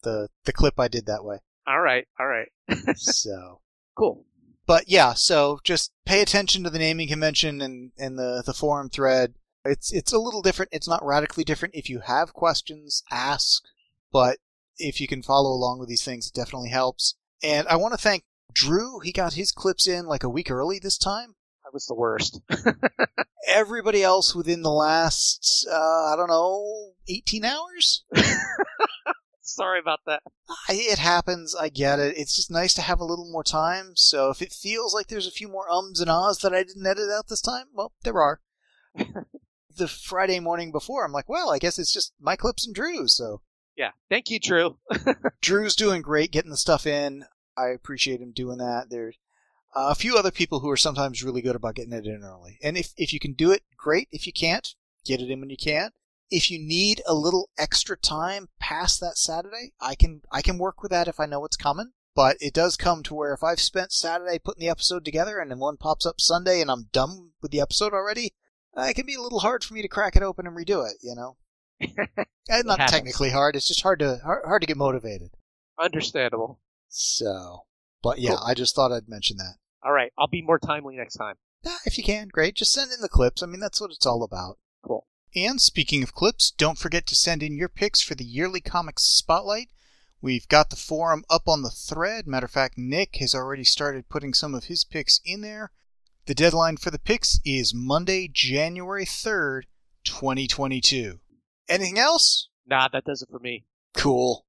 A: the, the clip I did that way.
C: All right, all right.
A: So
C: Cool.
A: But yeah, so just pay attention to the naming convention and, and the, the forum thread. It's it's a little different. It's not radically different. If you have questions, ask. But if you can follow along with these things, it definitely helps. And I want to thank Drew. He got his clips in like a week early this time.
C: I was the worst.
A: Everybody else within the last, uh, I don't know, eighteen hours?
C: Sorry about that.
A: I, it happens. I get it. It's just nice to have a little more time. So if it feels like there's a few more ums and ahs that I didn't edit out this time, well, there are. The Friday morning before, I'm like, well, I guess it's just my clips and Drew's. So
C: yeah, thank you, Drew.
A: Drew's doing great getting the stuff in. I appreciate him doing that. There's uh, a few other people who are sometimes really good about getting it in early. And if, if you can do it, great. If you can't, get it in when you can. If you need a little extra time past that Saturday, I can I can work with that if I know what's coming. But it does come to where if I've spent Saturday putting the episode together and then one pops up Sunday and I'm done with the episode already, uh, it can be a little hard for me to crack it open and redo it, you know? It's not technically hard. It's just hard to hard, hard to get motivated.
C: Understandable.
A: So, but yeah, cool. I just thought I'd mention that.
C: All right, I'll be more timely next time.
A: Yeah, if you can, great. Just send in the clips. I mean, that's what it's all about.
C: Cool.
A: And speaking of clips, don't forget to send in your picks for the yearly comics spotlight. We've got the forum up on the thread. Matter of fact, Nick has already started putting some of his picks in there. The deadline for the picks is Monday, January third, twenty twenty-two. Anything else?
C: Nah, that does it for me.
A: Cool.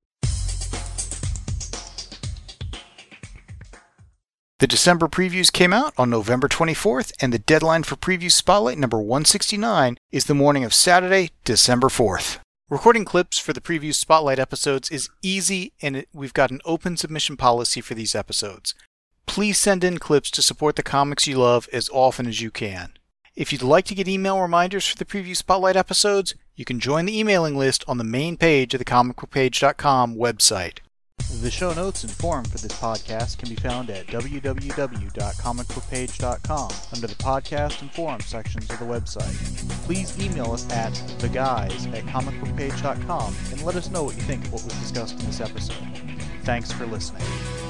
A: The December previews came out on November twenty-fourth, and the deadline for Preview Spotlight number one sixty-nine is the morning of Saturday, December fourth. Recording clips for the Preview Spotlight episodes is easy, and it, we've got an open submission policy for these episodes. Please send in clips to support the comics you love as often as you can. If you'd like to get email reminders for the Preview Spotlight episodes, you can join the emailing list on the main page of the comic book page dot com website. The show notes and forum for this podcast can be found at w w w dot comic book page dot com under the podcast and forum sections of the website. Please email us at theguys at comic book page dot com and let us know what you think of what was discussed in this episode. Thanks for listening.